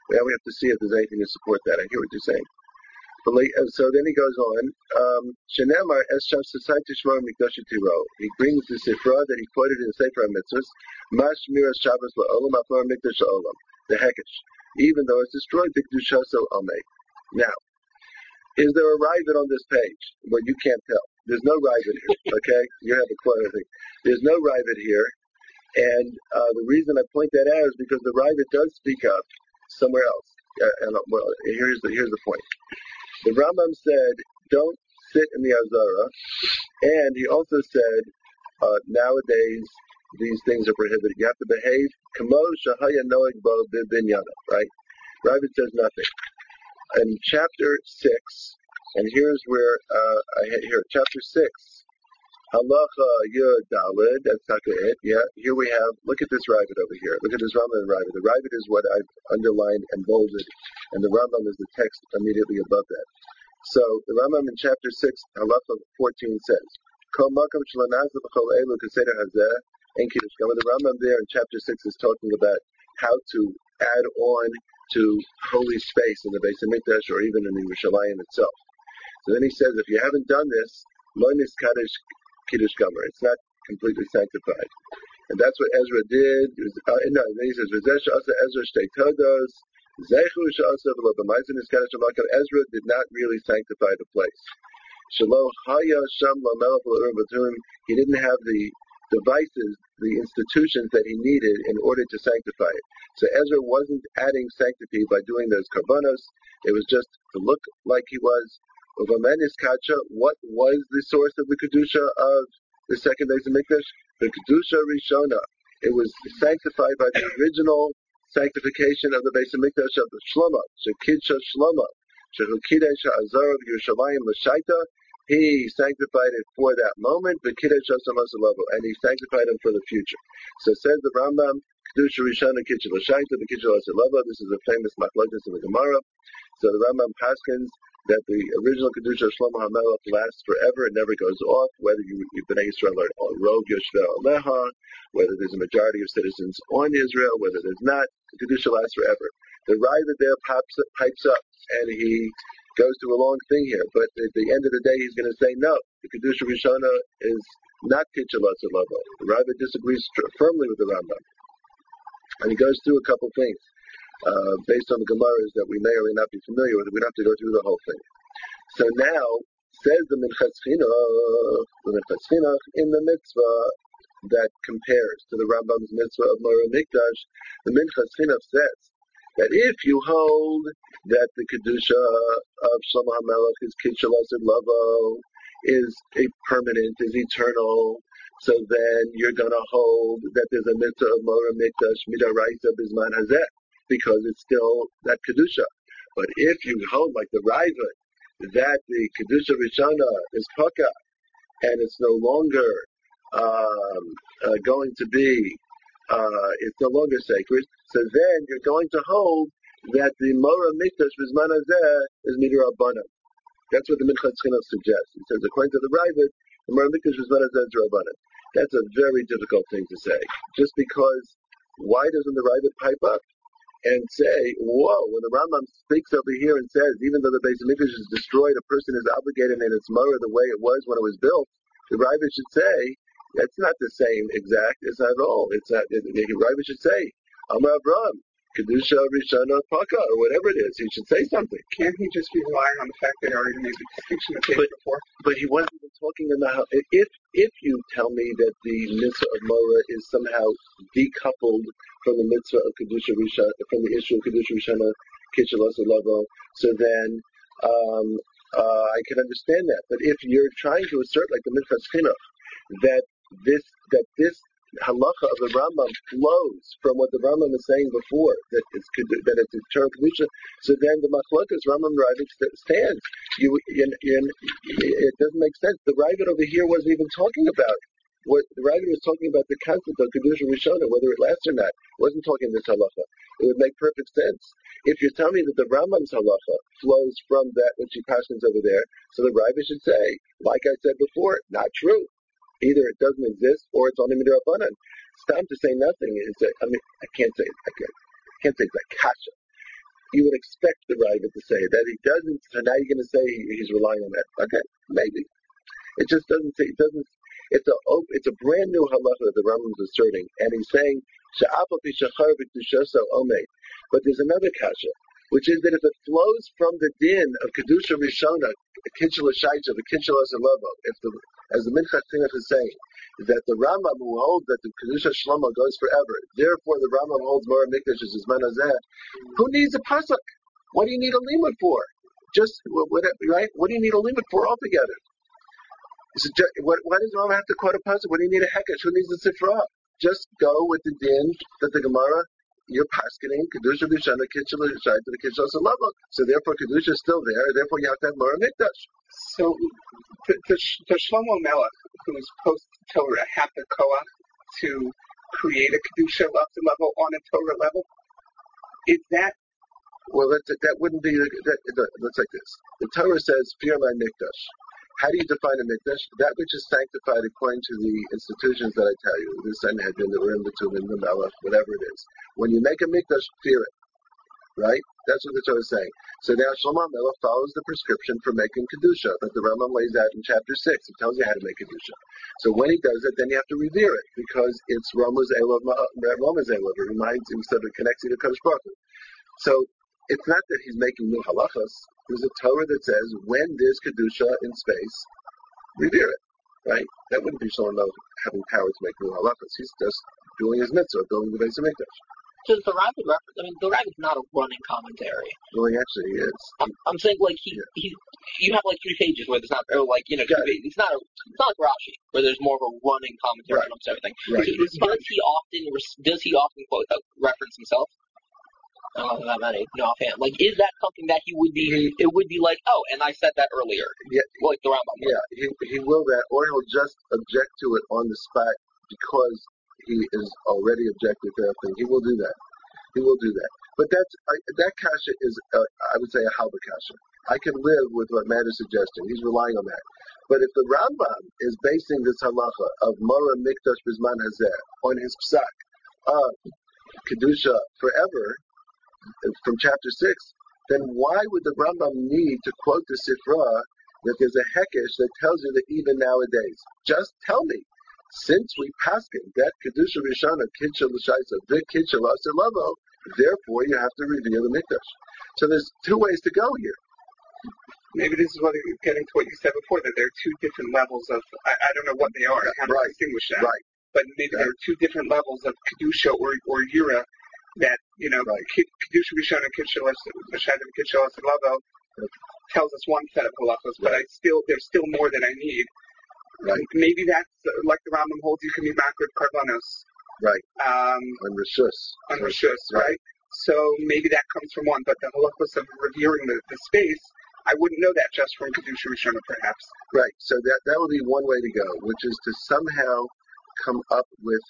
Now we have to see if there's anything to support that. I hear what you're saying. But like, so then he goes on. Shenemar Esham Society Shmar Mikdash Tiro. He brings the Sifra that he quoted in the Sefer Mitzvahs. Mash Miras Shabbos LaOlam Afar Mikdash Olam. The Hekesh. Even though it's destroyed, the Kedusha so Amei. Now, is there a rivet on this page? Well, you can't tell. There's no rivet here. Okay, you have a quote. I think there's no rivet here, and uh, the reason I point that out is because the rivet does speak up somewhere else. Uh, and uh, well, here's the here's the point. The Rambam said, don't sit in the Azara, and he also said, uh, nowadays, these things are prohibited. You have to behave, kamo shahaya noeg bo binyana, right? Ravid says nothing. In chapter six, and here's where, uh, I had here, chapter six, halacha yud daled, that's not it, yeah, here we have, look at this Ravid over here, look at this Rambam and Ravid. The Ravid is what I've underlined and bolded, and the Rambam is the text immediately above that. So the Rambam in chapter six, halacha fourteen says, "Kol makam shlanazah b'chol elu kaseder hazeh ein kiddush." The Rambam there in chapter six is talking about how to add on to holy space in the Beis Hamikdash or even in the Yerushalayim itself. So then he says, if you haven't done this, lo niskadesh kiddush gomer. It's not completely sanctified, and that's what Ezra did. Uh, no, then he says, "V'zeh she'asa Ezra shtei todos." Ezra did not really sanctify the place. He didn't have the devices, the institutions that he needed in order to sanctify it. So Ezra wasn't adding sanctity by doing those karbanos. It was just to look like he was. What was the source of the kedusha of the second Beis Hamikdash? The kedusha rishona. It was sanctified by the original sanctification of the Beis Hamikdash of the Shlomo, Shekidsha Shlomo, Shehukidesh Ha'azar of Yerushalayim L'Shaita. He sanctified it for that moment, but Kiddush Hasemos level, and he sanctified him for the future. So says the Rambam, Kedusha Rishona Kidsha L'Shaita, the Kidsha L'Shaita. This is a famous machlokes in the Gemara. So the Rambam paskins that the original Kedusha Shlomo HaMelech lasts forever, it never goes off, whether you, you Bnei Yisrael are on Rov Yoshveh Aleha, whether there's a majority of citizens on Israel, whether there's not, the Kedusha lasts forever. The Ravid there pops, pipes up, and he goes through a long thing here, but at the end of the day, he's going to say, no, the Kedusha Rishona is not Kidsha L'Shaita. The Ravid disagrees firmly with the Rambam. And he goes through a couple things. Uh, based on the Gemaras that we may or may not be familiar with, we don't have to go through the whole thing. So now, says the Minchas Chinuch, the Minchas Chinuch in the mitzvah that compares to the Rambam's mitzvah of Moreh Mikdash, the Minchas Chinuch says that if you hold that the Kedusha of Shlomo HaMelech is Kidsha L'Shaita Lavo, is a permanent, is eternal, so then you're going to hold that there's a mitzvah of Moreh Mikdash Midaraisa Bizman Hazeh, because it's still that Kedusha. But if you hold like the Ravid that the Kedusha Rishona is Paka, and it's no longer um, uh, going to be, uh, it's no longer sacred, so then you're going to hold that the Moreh Mikdash Bizman Hazeh is Midrabanan. That's what the Minchas Chinuch suggests. It says, according to the Ravid, the Moreh Mikdash Bizman Hazeh is Rabbanan. That's a very difficult thing to say. Just because, why doesn't the Ravid pipe up and say, whoa, when the Rambam speaks over here and says, even though the Beis Hamikdash is destroyed, a person is obligated in its Moreh the way it was when it was built, the Ravid should say, that's not the same exact, it's not at all. It's not, the Ravid should say, Amar Avraham, Kedusha Rishona Paka, or whatever it is, he should say something. Can't he just be relying on the fact that he already made the distinction the page before? But he wasn't even talking about how, if, if you tell me that the mitzvah of Moreh is somehow decoupled from the mitzvah of Kedusha Rishona, from the issue of Kedusha Rishona, Kidsha L'Shaita Lavo, so then um, uh, I can understand that. But if you're trying to assert, like the Minchas Chinuch, that this that this halacha of the Rambam flows from what the Rambam is saying before, that it's that it's eternal Kedusha, so then the machlokas Rambam Ravid stands. You, you, you, it doesn't make sense. The Ravid over here wasn't even talking about what the Ravid was talking about, the concept of Kedusha Rishona, whether it lasts or not. It wasn't talking this halacha. It would make perfect sense. If you're telling me that the Rambam's halacha flows from that which he passes over there, so the Ravid should say, like I said before, not true. Either it doesn't exist or it's only midrabanan. It's time to say nothing. It's a, I mean, I can't say I can't, I can't say it's like kasha. you would expect the Raiva to say that he doesn't. So now you're going to say he, he's relying on that. Okay, maybe. It just doesn't say. It doesn't. It's a it's a brand new halacha that the Rambam is asserting, and he's saying she'afal pi shachar v'kedushaso omei. But there's another kasha, which is that if it flows from the din of kedusha rishona, kinshel shaita, the kinshel asalovo, if the as the Minchas Chinuch is saying that the Rambam who holds that the kedusha shlomo goes forever, therefore the Rambam holds Mora Mikdash as his manazeh. Who needs a pasuk? What do you need a limud for? Just what, right? What do you need a limud for altogether? So what, why does Rambam have to quote a pasuk? What do you need a hekesh? Who needs a sifra? Just go with the din that the Gemara you're paskening kedusha b'shana kitchel l'shayt to the kitchel salava. So therefore kedusha is still there. Therefore you have to have Mora Mikdash. So the, the, the Shlomo Melech, who is post Torah, have the koach to create a kedusha level on a Torah level. Is that? Well, that that wouldn't be. That, that, that's like this. The Torah says, "Fear my mikdash." How do you define a mikdash? That which is sanctified according to the institutions that I tell you, the Sanhedrin, the Urim, the Tumim, the Melech, whatever it is. When you make a mikdash, fear it. Right? That's what the Torah is saying. So now Shlomo Melech follows the prescription for making kedusha that the Rambam lays out in chapter six. It tells you how to make kedusha. So when he does it, then you have to revere it because it's Rama's Elov. Rama's Elov. It reminds him, so it connects you to Kodesh Baruch Hu. So it's not that he's making new halachas. There's a Torah that says when there's kedusha in space, revere it. Right? That wouldn't be Shlomo Melech having power to make new halachas. He's just doing his mitzvah, building the Beis Hamikdash. Does the Ravid reference? I mean, the Ravid is not a running commentary. Well, he actually is. I'm, I'm saying like he, yeah. he, you have like three pages where there's not, or like you know, two pages. It's not, a, it's not like Rashi where there's more of a running commentary right. on everything. Right. Does, does he often, does he often quote, uh, reference himself? I don't know that many. No offhand. Like, is that something that he would be? He, it would be like, oh, and I said that earlier. Yeah. Like the Rambam. Yeah. He he will that, or he'll just object to it on the spot because he is already objected to that thing. He will do that. He will do that. But that's I, that kasha is, uh, I would say, a halva kasha. I can live with what Matt is suggesting. He's relying on that. But if the Rambam is basing this halacha of Mora Mikdash Bizman Hazeh on his psak of kedusha forever from chapter six, then why would the Rambam need to quote the Sifra that there's a hekesh that tells you that even nowadays? Just tell me. Since we paskin that kedusha rishana kitcha l'shaisa the kitcha l'asilavo, therefore you have to reveal the mikdash. So there's two ways to go here. Maybe this is what getting to what you said before, that there are two different levels of. I, I don't know what they are. How to right. distinguish that? Right. But maybe right. there are two different levels of kedusha or or yira that you know right. kedusha rishana kitcha l'shaisa kitcha l'asilavo tells us one set of halachos, but I still there's still more that I need. Right. Maybe that's uh, like the Rambam holds. You can be back with karbanos. Right. Um, on rishus. On rishus, right. right? So maybe that comes from one, but the halachos of revering the, the space, I wouldn't know that just from kedusha rishona, perhaps. Right. So that that would be one way to go, which is to somehow come up with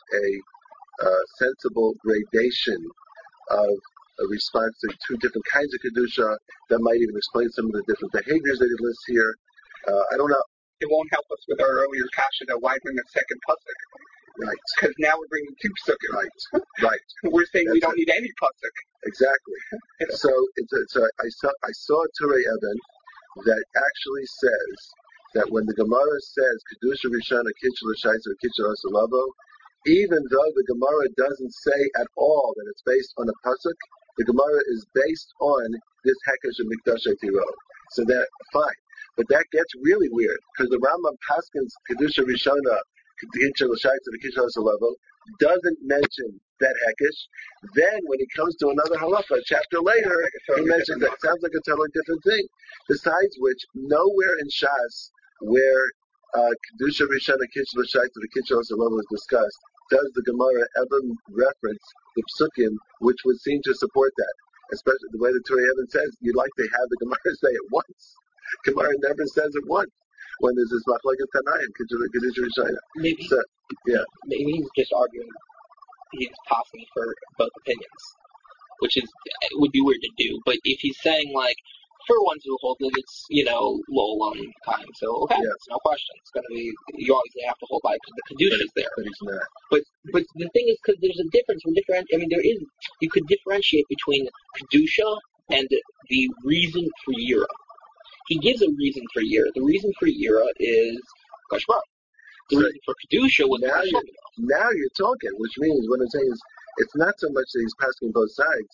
a uh, sensible gradation of a response to two different kinds of kedusha that might even explain some of the different behaviors that he lists here. Uh, I don't know. It won't help us with our earlier kasha that why bring a second pasuk. Right. Because now we're bringing two pasukim. Right. Right. We're saying That's we don't it. need any pasuk. Exactly. so it's a, so I saw I saw Turei Eben that actually says that when the Gemara says kedusha rishana kitchel l'shaisa kitchel l'asilavo, even though the Gemara doesn't say at all that it's based on a pasuk, the Gemara is based on this hekesh of mikdash tiro. So that fine. But that gets really weird because the Rambam Paskins Kedusha Rishona Kitcha L'Shaitza the Kitcha L'Asilavo doesn't mention that hekesh. Then when he comes to another halacha, a chapter later, he mentions that. Sounds like a totally different thing. Besides which, nowhere in Shas where uh, Kedusha Rishona Kitcha L'Shaitza the Kitcha L'Asilavo is discussed does the Gemara ever reference the psukim which would seem to support that. Especially the way the Turei Eben says, you'd like to have the Gemara say it once. Gemara never says it once when there's this machlokes tanayim kedusha rishona. Maybe, so, yeah. Maybe he's just arguing. He's passing for both opinions, which is it would be weird to do. But if he's saying like, for ones who hold that it's you know low on time, so okay, yeah. it's no question. It's going to be you obviously have to hold by because the kedusha is there. But he's not. But but the thing is, because there's a difference. From different, I mean, there is you could differentiate between kedusha and the reason for Yira. He gives a reason for Yira. The reason for Yira is Kashbar. The So reason for Kedusha was now, Kashbar. you're, now you're talking, which means what I'm saying is it's not so much that he's passing both sides.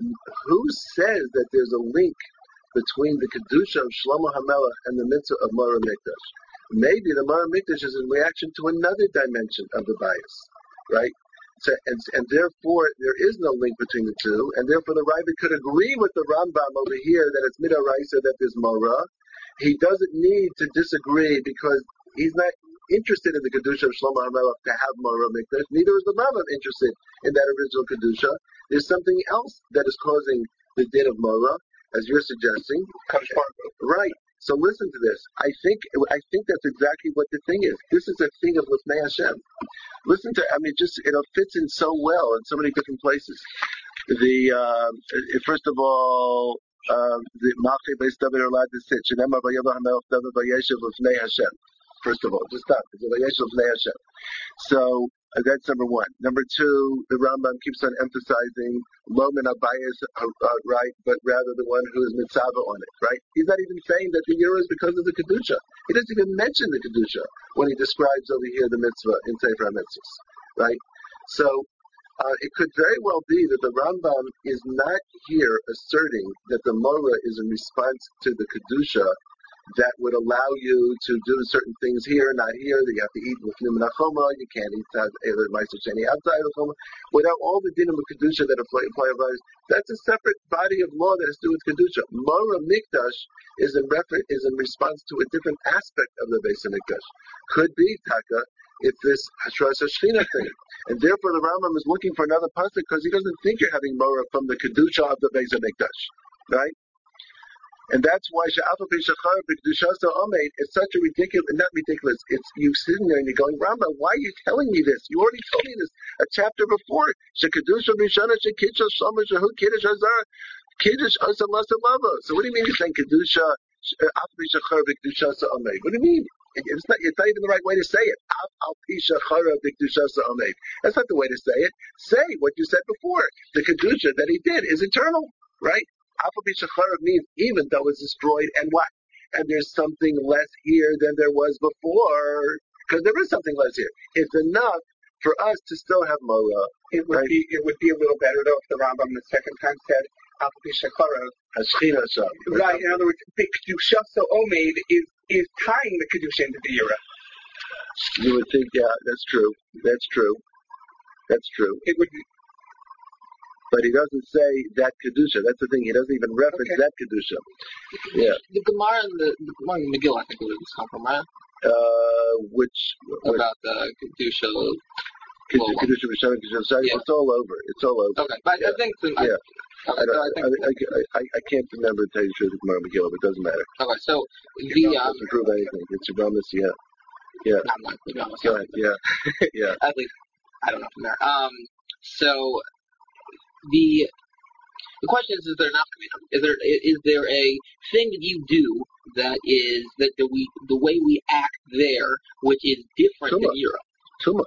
Who says that there's a link between the Kedusha of Shlomo HaMelech and the mitzvah of Mora Mikdash? Maybe the Mora Mikdash is in reaction to another dimension of the bias, right? So, and, and therefore, there is no link between the two, and therefore the Ravid could agree with the Rambam over here that it's Midoraisa, that there's Mora. He doesn't need to disagree because he's not interested in the Kedusha of Shlomo HaMelech to have Mora Mikdash. Neither is the Rambam interested in that original Kedusha. There's something else that is causing the din of Mora, as you're suggesting. Right. So listen to this. I think I think that's exactly what the thing is. This is a thing of Lifnei Hashem. Listen to, I mean, just, you know, fits in so well in so many different places. The, uh, first of all, uh, the Malchi Beis David are allowed to sit. Shenemar Vayelach HaMelech David Vayeshev Lifnei Hashem. First of all, just stop. It's a Vayeshev Lifnei Hashem. So, uh, that's number one. Number two, the Rambam keeps on emphasizing Lo Min Abayis, uh, uh, right, but rather the one who is mitzvah on it, right? He's not even saying that the Yira is because of the Kedusha. He doesn't even mention the Kedusha when he describes over here the mitzvah in Sefer HaMitzvahs, right? So, uh, it could very well be that the Rambam is not here asserting that the Mora is in response to the Kedusha that would allow you to do certain things here, not here, that you have to eat with Nimanachoma, you can't eat Meiser Sheni outside of Choma, without all the dinim of Kedusha that apply of others. That's a separate body of law that has to do with Kedusha. Mora Mikdash is in refer- is in response to a different aspect of the Beis HaMikdash. Could be, Taka, it's this Hashras HaShechina thing. And therefore the Rambam is looking for another pasuk because he doesn't think you're having Mora from the Kedusha of the Beis HaMikdash. Right? And that's why Sha'afa B'Shachar B'Kedushasa Omeid is such a ridiculous, not ridiculous, it's you sitting there and you're going, Rambam, why are you telling me this? You already told me this a chapter before. Shekadusha Rishana Shekiddush Shama Shehu Kiddush Hazar Kiddush Asa Lasa Lava. So what do you mean you're saying Kedusha Sha'afa B'Shachar B'Kedushasa Omeid? What do you mean? It's not, it's not even the right way to say it. That's not the way to say it. Say what you said before. The Kedusha that he did is eternal, right? Alpha B'Shachar means even though it's destroyed and what? And there's something less here than there was before, because there is something less here. It's enough for us to still have Mora. It would right? be it would be a little better though if the Rambam the second time said Alpha B'Shachar. Hashchina Sham. Right. In other words, the Kedusha so Omeid is is tying the Kedusha into the Yira. You would think, yeah, that's true. That's true. That's true. It would be. But he doesn't say that Kedusha. That's the thing. He doesn't even reference okay. that Kedusha. Yeah. The Gemara in the, the Gemara in Megillah, I think, where this come from, right? Uh, which about the Kedusha. Kedusha, Kedusha, Kedusha. Yeah. It's all over. It's all over. Okay, but yeah. I think. The, yeah. I, okay, I, don't, so I, think I, I, I, I can't remember to tell you the truth of Gemara Megillah, but it doesn't matter. Okay, so it the um, doesn't prove anything. It's Yavamis, yeah. Yeah. Not much, Yavamis. Go ahead. Yeah. yeah. At least I don't know from there. Um. So. The the question is: Is there an outcome? Is there is there a thing that you do that is that the we the way we act there, which is different Tuma. than Europe? Tuma.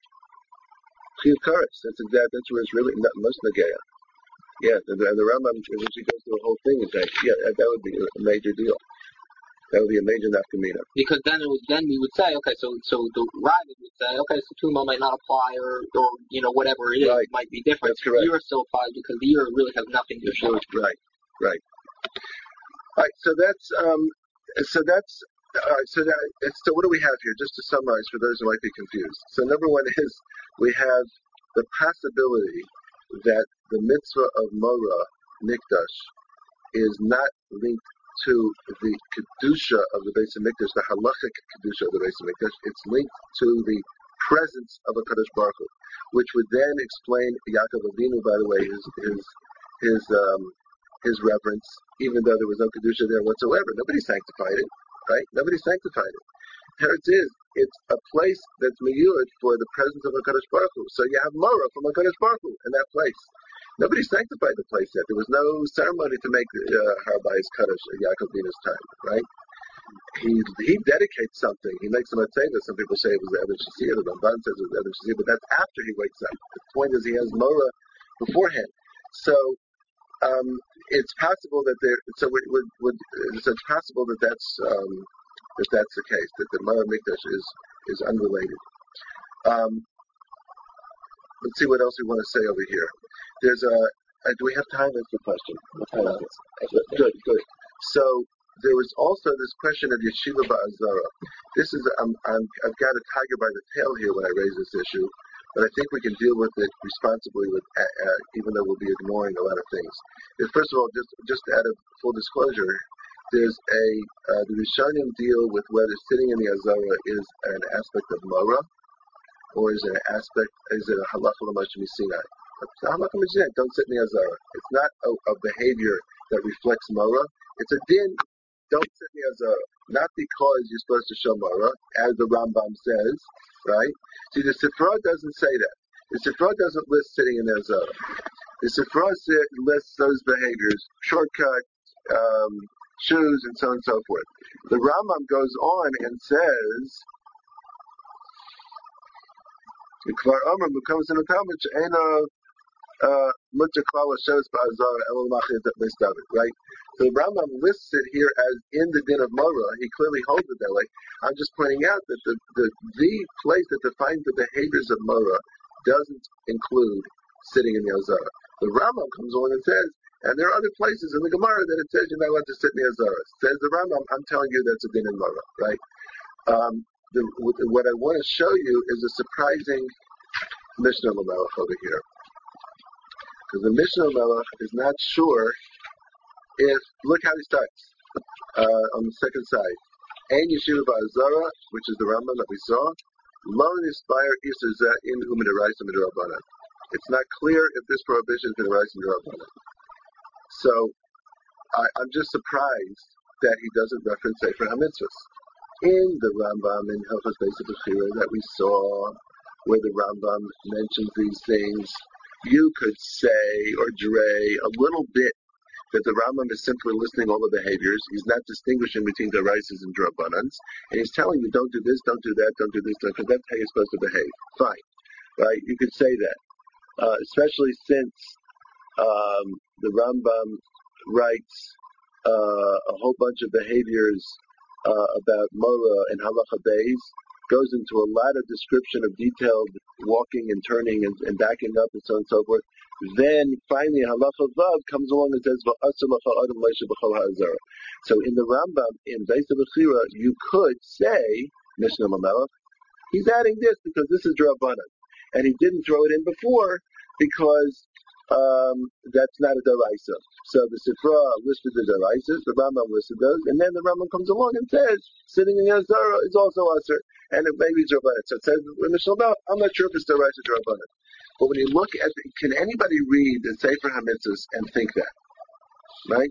Chiyuv That's exact. That's where it's really not most Nageya. Yeah, and the, the Rambam, which he goes through the whole thing, in fact, yeah, that, that would be a major deal. That would be a major nafkamina. Because then it would, then we would say, okay, so so the Ravid would say, okay, so Tuma might not apply, or, or you know, whatever it is, right. it might be different. That's correct. The Euro still applies because the Euro really has nothing to do with it. Right, right. All right, so that's, um, so that's, all right, so that, so what do we have here, just to summarize for those who might be confused? So number one is, we have the possibility that the mitzvah of Mora, Mikdash, is not linked to the Kedusha of the Beis HaMikdash, the halachic Kedusha of the Beis HaMikdash. It's linked to the presence of a Kadosh Baruch Hu, which would then explain Yaakov Avinu, by the way, his his his um his reverence, even though there was no Kedusha there whatsoever. Nobody sanctified it, right? Nobody sanctified it. Here it is. It's a place that's miyud for the presence of a Kadosh Baruch Hu. So you have Mora from a Kadosh Baruch Hu in that place. Nobody sanctified the place yet. There was no ceremony to make uh, Har Bayis Kadosh at Yaakov Avinu's time, right? He he dedicates something. He makes a matzeva. Some people say it was the Adam Shasir. The Ramban says it was the Adam Shasir, but that's after he wakes up. The point is he has Mora beforehand. So um, it's possible that there. So would, would, would, so it's possible that that's um, that that's the case. That the Mara Mikdash is is unrelated. Um, let's see what else we want to say over here. There's a. Uh, do we have time? That's the question. What time is it? Good, good. So there was also this question of Yeshiva Ba'azara. This is I'm, I'm, I've got a tiger by the tail here when I raise this issue, but I think we can deal with it responsibly, with uh, uh, even though we'll be ignoring a lot of things. If, first of all, just just out of full disclosure, there's a uh, the Rishonim deal with whether sitting in the Azara is an aspect of Mora, or is it an aspect, is it a halacha l'mashmi Sinai? Halacha l'mashmi Sinai, don't sit in the Azara. It's not a, a behavior that reflects Mora. It's a din, don't sit in the Azara. Not because you're supposed to show Mora, as the Rambam says, right? See, the Sifra doesn't say that. The Sifra doesn't list sitting in the Azara. The Sifra lists those behaviors, shortcut, um, shoes, and so on and so forth. The Rambam goes on and says, right? So the Rambam lists it here as in the din of Mora. He clearly holds it that way. I'm just pointing out that the, the, the place that defines the behaviors of Mora doesn't include sitting in the Azara. The Rambam comes along and says, and there are other places in the Gemara that it says you're not allowed to sit in the Azara. Says the Rambam, I'm telling you that's a din in Mora, right? Um, the, what I want to show you is a surprising Mishnah Melech over here. Because the Mishnah Melech is not sure if, look how he starts uh, on the second side. Ein Yeshiva Ba'azara, which is the Rambam that we saw, Lo Nispire Isur Zeh in Hu Midaraisa Midrabanan. It's not clear if this prohibition is Midaraisa Midrabanan. So I, I'm just surprised that he doesn't reference Sefer HaMitzvahs. In the Rambam in Hilchos Beis Bechira that we saw, where the Rambam mentions these things, you could say or dray a little bit that the Rambam is simply listing all the behaviors. He's not distinguishing between Deraisas and Drabanans, and he's telling you don't do this, don't do that, don't do this, don't do that. That's how you're supposed to behave. Fine, right? You could say that, uh, especially since um, the Rambam writes uh, a whole bunch of behaviors uh, about Mora and Halacha Beis, goes into a lot of description of detailed walking and turning and, and backing up and so on and so forth. Then finally Halacha Vav comes along and says, so in the Rambam, in Beis Bechira, you could say, Mishnah Melech, he's adding this because this is Drabanan. And he didn't throw it in before because um, that's not a Daraisa. So the Sifra listed the Daraisas, the Rambam listed those, and then the Rambam comes along and says, sitting in the Azara is also Asr, and it maybe it's Drabanan. So it says, Mishnah Melech, I'm not sure if it's Daraisa or Drabanan. But when you look at, the, can anybody read the Sefer HaMitzvahs and think that? Right?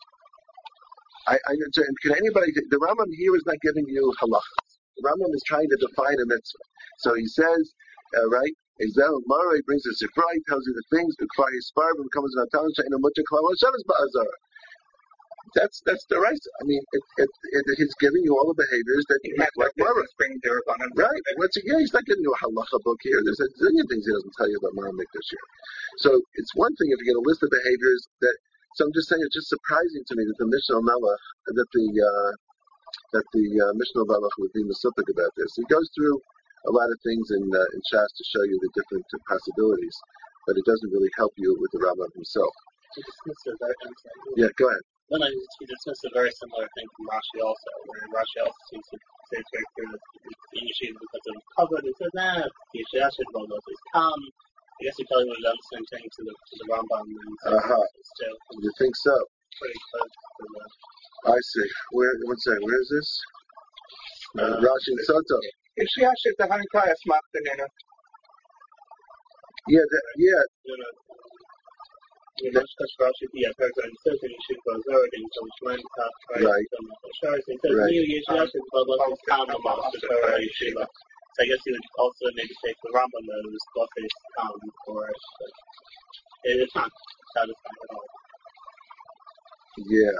I, I, can anybody, the Rambam here is not giving you halachas. The Rambam is trying to define a mitzvah. So he says, uh, right, Ezel Mara brings the Sifra, he tells you the things, the Kfar Yisparv, and comes in a talent, and a mutter klawah shabbos ba'azara. That's that's the right. I mean, it, it, it, he's giving you all the behaviors that you have like Mara. Right? Once again, he's not giving you a halacha book here. There's a zillion things he doesn't tell you about Mara Mikdash here. So it's one thing if you get a list of behaviors that. So I'm just saying, it's just surprising to me that the Mishnah Melech, that the uh, that the uh, Mishnah Melech would be mesupik about this. He goes through a lot of things in uh, in Shas to show you the different uh, possibilities, but it doesn't really help you with the Rambam himself. To dismiss a very, yeah, go ahead. Then I he dismissed a very similar thing from Rashi also, where Rashi also seems to say it's very clear that it's in Yeshiva because of covered. It says, nah, the Yeshiva should well is come. I guess he probably would have done the same thing to the to the Rambam and uh-huh. too. You think so? Pretty close to the. I see. Where? One second. Where is this? Uh, Rashi and Soto. Yeshiva should have done class marked in it. Yeah. That, yeah. You know, Rashi, yeah, because it says in Yeshiva Zorin, so it's one top right. Right. So it says new Yeshiva should well is come about the Torah Yeshiva. So I guess you would also maybe say for Rambam that it was both is come or it, it's not satisfying at all. Yeah.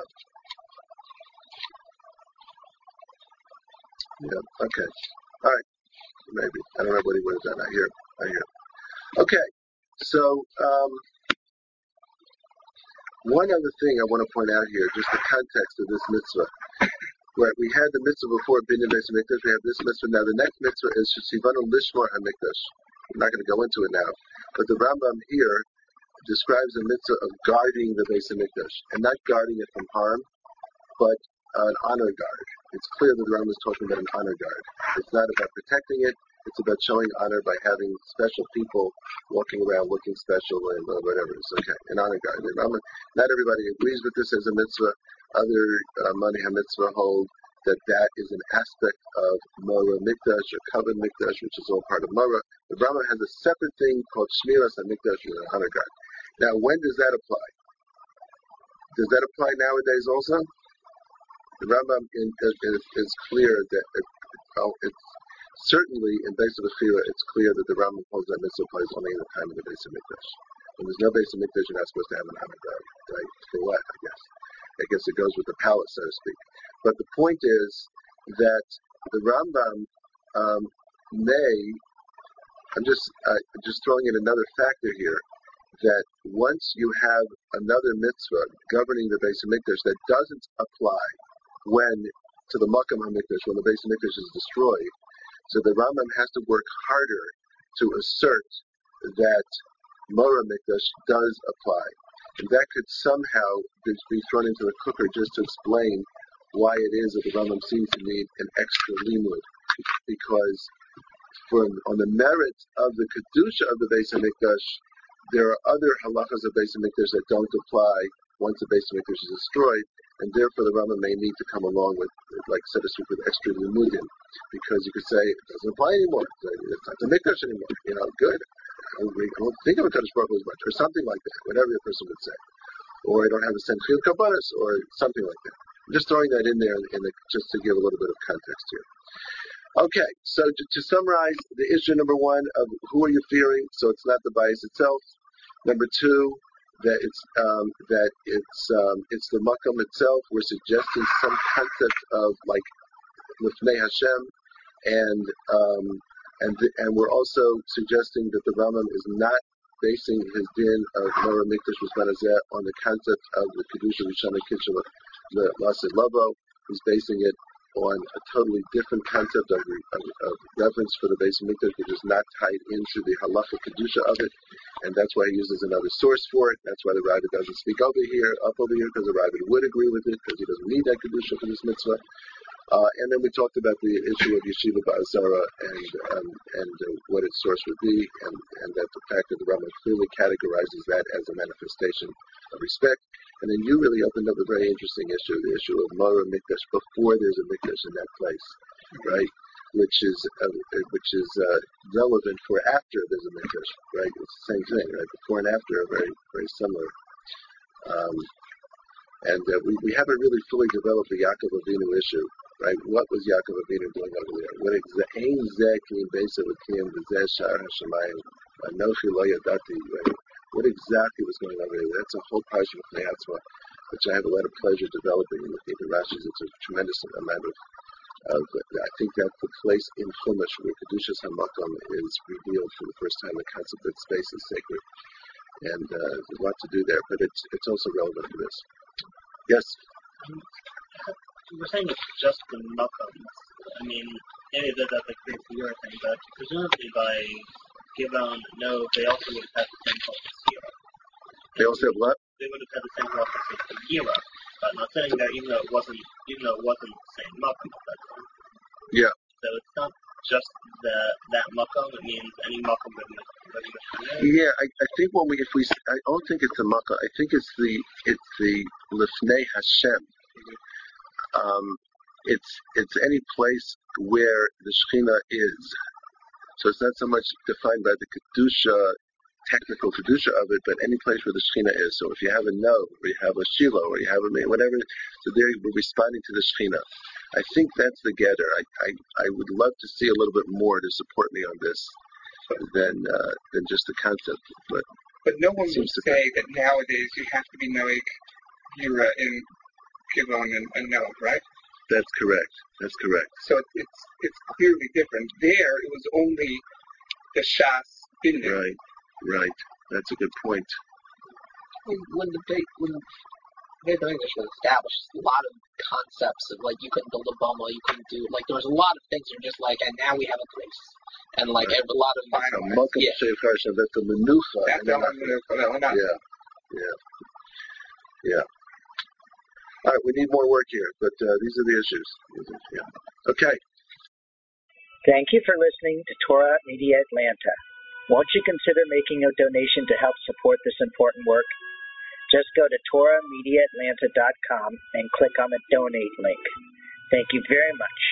Yeah. Okay. All right. Maybe I don't know what he was on. I hear. I hear. Okay. So um, one other thing I want to point out here, just the context of this mitzvah. Right, we had the mitzvah before Binyan Beis Hamikdash. We have this mitzvah now. The next mitzvah is Shesivanu Lishmor HaMikdash. I'm not going to go into it now, but the Rambam here describes the mitzvah of guarding the Beis Hamikdash, and not guarding it from harm, but uh, an honor guard. It's clear that the Rambam is talking about an honor guard. It's not about protecting it. It's about showing honor by having special people walking around looking special and uh, whatever. It's okay, an honor guard. Not everybody agrees with this as a mitzvah. Other uh, Mani HaMitzvah hold that that is an aspect of Mora Mikdash or Kavod Mikdash, which is all part of Mora. The Rambam has a separate thing called Shmiras HaMikdash, which is an honor guard. Now, when does that apply? Does that apply nowadays also? The Rambam in, is, is clear that it, oh, it's certainly in Beis HaBechira, it's clear that the Rambam holds that mitzvah applies only in the time of the Beis HaMikdash. When there's no Beis HaMikdash, you're not supposed to have an honor guard. Right? For what, I guess? I guess it goes with the palace, so to speak. But the point is that the Rambam um, may, I'm just uh, just throwing in another factor here, that once you have another mitzvah governing the Beis HaMikdash that doesn't apply when to the Makam HaMikdash, when the Beis HaMikdash is destroyed, so the Rambam has to work harder to assert that Mora Mikdash does apply. And that could somehow be thrown into the cooker just to explain why it is that the Rambam seems to need an extra limud, because for, on the merit of the kedusha of the Beis Hamikdash, there are other halachas of Beis Hamikdash that don't apply once the Beis Hamikdash is destroyed, and therefore the Rambam may need to come along with, like so to speak, with extra limudim, because you could say it doesn't apply anymore. It's not the Mikdash anymore. You know, good. I don't, I don't think of a Kadosh Baruch Hu as much, or something like that, whatever the person would say. Or I don't have a Senchil Kabbalas, or something like that. I'm just throwing that in there in the, just to give a little bit of context here. Okay, so to, to summarize the issue number one of who are you fearing, so it's not the bias itself. Number two, that it's um, that it's um, it's the Makam itself. We're suggesting some concept of like Lifnei Hashem, and um, and the, and we're also suggesting that the Rambam is not basing his din of Mora Mikdash V'Zmanazeh on the concept of the Kedusha Rishana Kitchel Lasid Lavo. He's basing it on a totally different concept of, of, of reverence for the Beis Hamikdash, which is not tied into the halacha kedusha of it, and that's why he uses another source for it. That's why the Ravid doesn't speak over here, up over here, because the Ravid would agree with it, because he doesn't need that kedusha for this mitzvah. Uh, and then we talked about the issue of Yeshiva Ba'azara and um, and uh, what its source would be, and, and that the fact that the Rambam clearly categorizes that as a manifestation of respect. And then you really opened up a very interesting issue, the issue of Mora Mikdash before there's a Mikdash in that place, right? Which is uh, which is uh, relevant for after there's a Mikdash, right? It's the same thing, right? Before and after are very very similar. Um, and uh, we we haven't really fully developed the Yaakov Avinu issue. Right? What was Yaakov Avinu doing over there? What exactly What exactly was going on over there? That's a whole parsha of Neyatzma, which I have a lot of pleasure developing and looking at the Rashis. It's a tremendous amount of, of I think that's the place in Chumash where Kedushas HaMakom is revealed for the first time. The concept that space is sacred, and uh, there's a lot to do there. But it's it's also relevant for this. Yes. We're saying it's just the Makams. I mean, maybe that, that's a great for your thing, but presumably by Givon, no, they also would have had the same focus here. They also have what? They would have had the same focus as the Gira, but not saying that even though it wasn't, even though it wasn't the same Makam at that time. Yeah. So it's not just the that Makam. It means any Makam that you. Yeah, I, I think when we, if we, I don't think it's the Makam. I think it's the, it's the Lifnei Hashem. Mm-hmm. Um, it's it's any place where the Shekhinah is. So it's not so much defined by the Kedusha, technical Kedusha of it, but any place where the Shekhinah is. So if you have a no, or you have a Shiloh, or you have a whatever, so there we're responding to the Shekhinah. I think that's the getter. I, I, I would love to see a little bit more to support me on this than uh, than just the concept. But but no one would say that nowadays you have to be Noach Yira in Givon and, and Noah, right? That's correct. That's correct. So it, it's it's clearly different. There, it was only the Shas Binyan. Right, right. That's a good point. mean, when the date, when Hebrew English was established, a lot of concepts of like you couldn't build a boma, you couldn't do like there was a lot of things that are just like, and now we have a place, and like right. a lot of final. Malcolm yeah. Sheikh Harsha, that's the manufa. That's the one manufa. No, not Yeah, yeah, yeah. All right, we need more work here, but uh, these are the issues. Yeah. Okay. Thank you for listening to Torah Media Atlanta. Won't you consider making a donation to help support this important work? Just go to torah media atlanta dot com and click on the donate link. Thank you very much.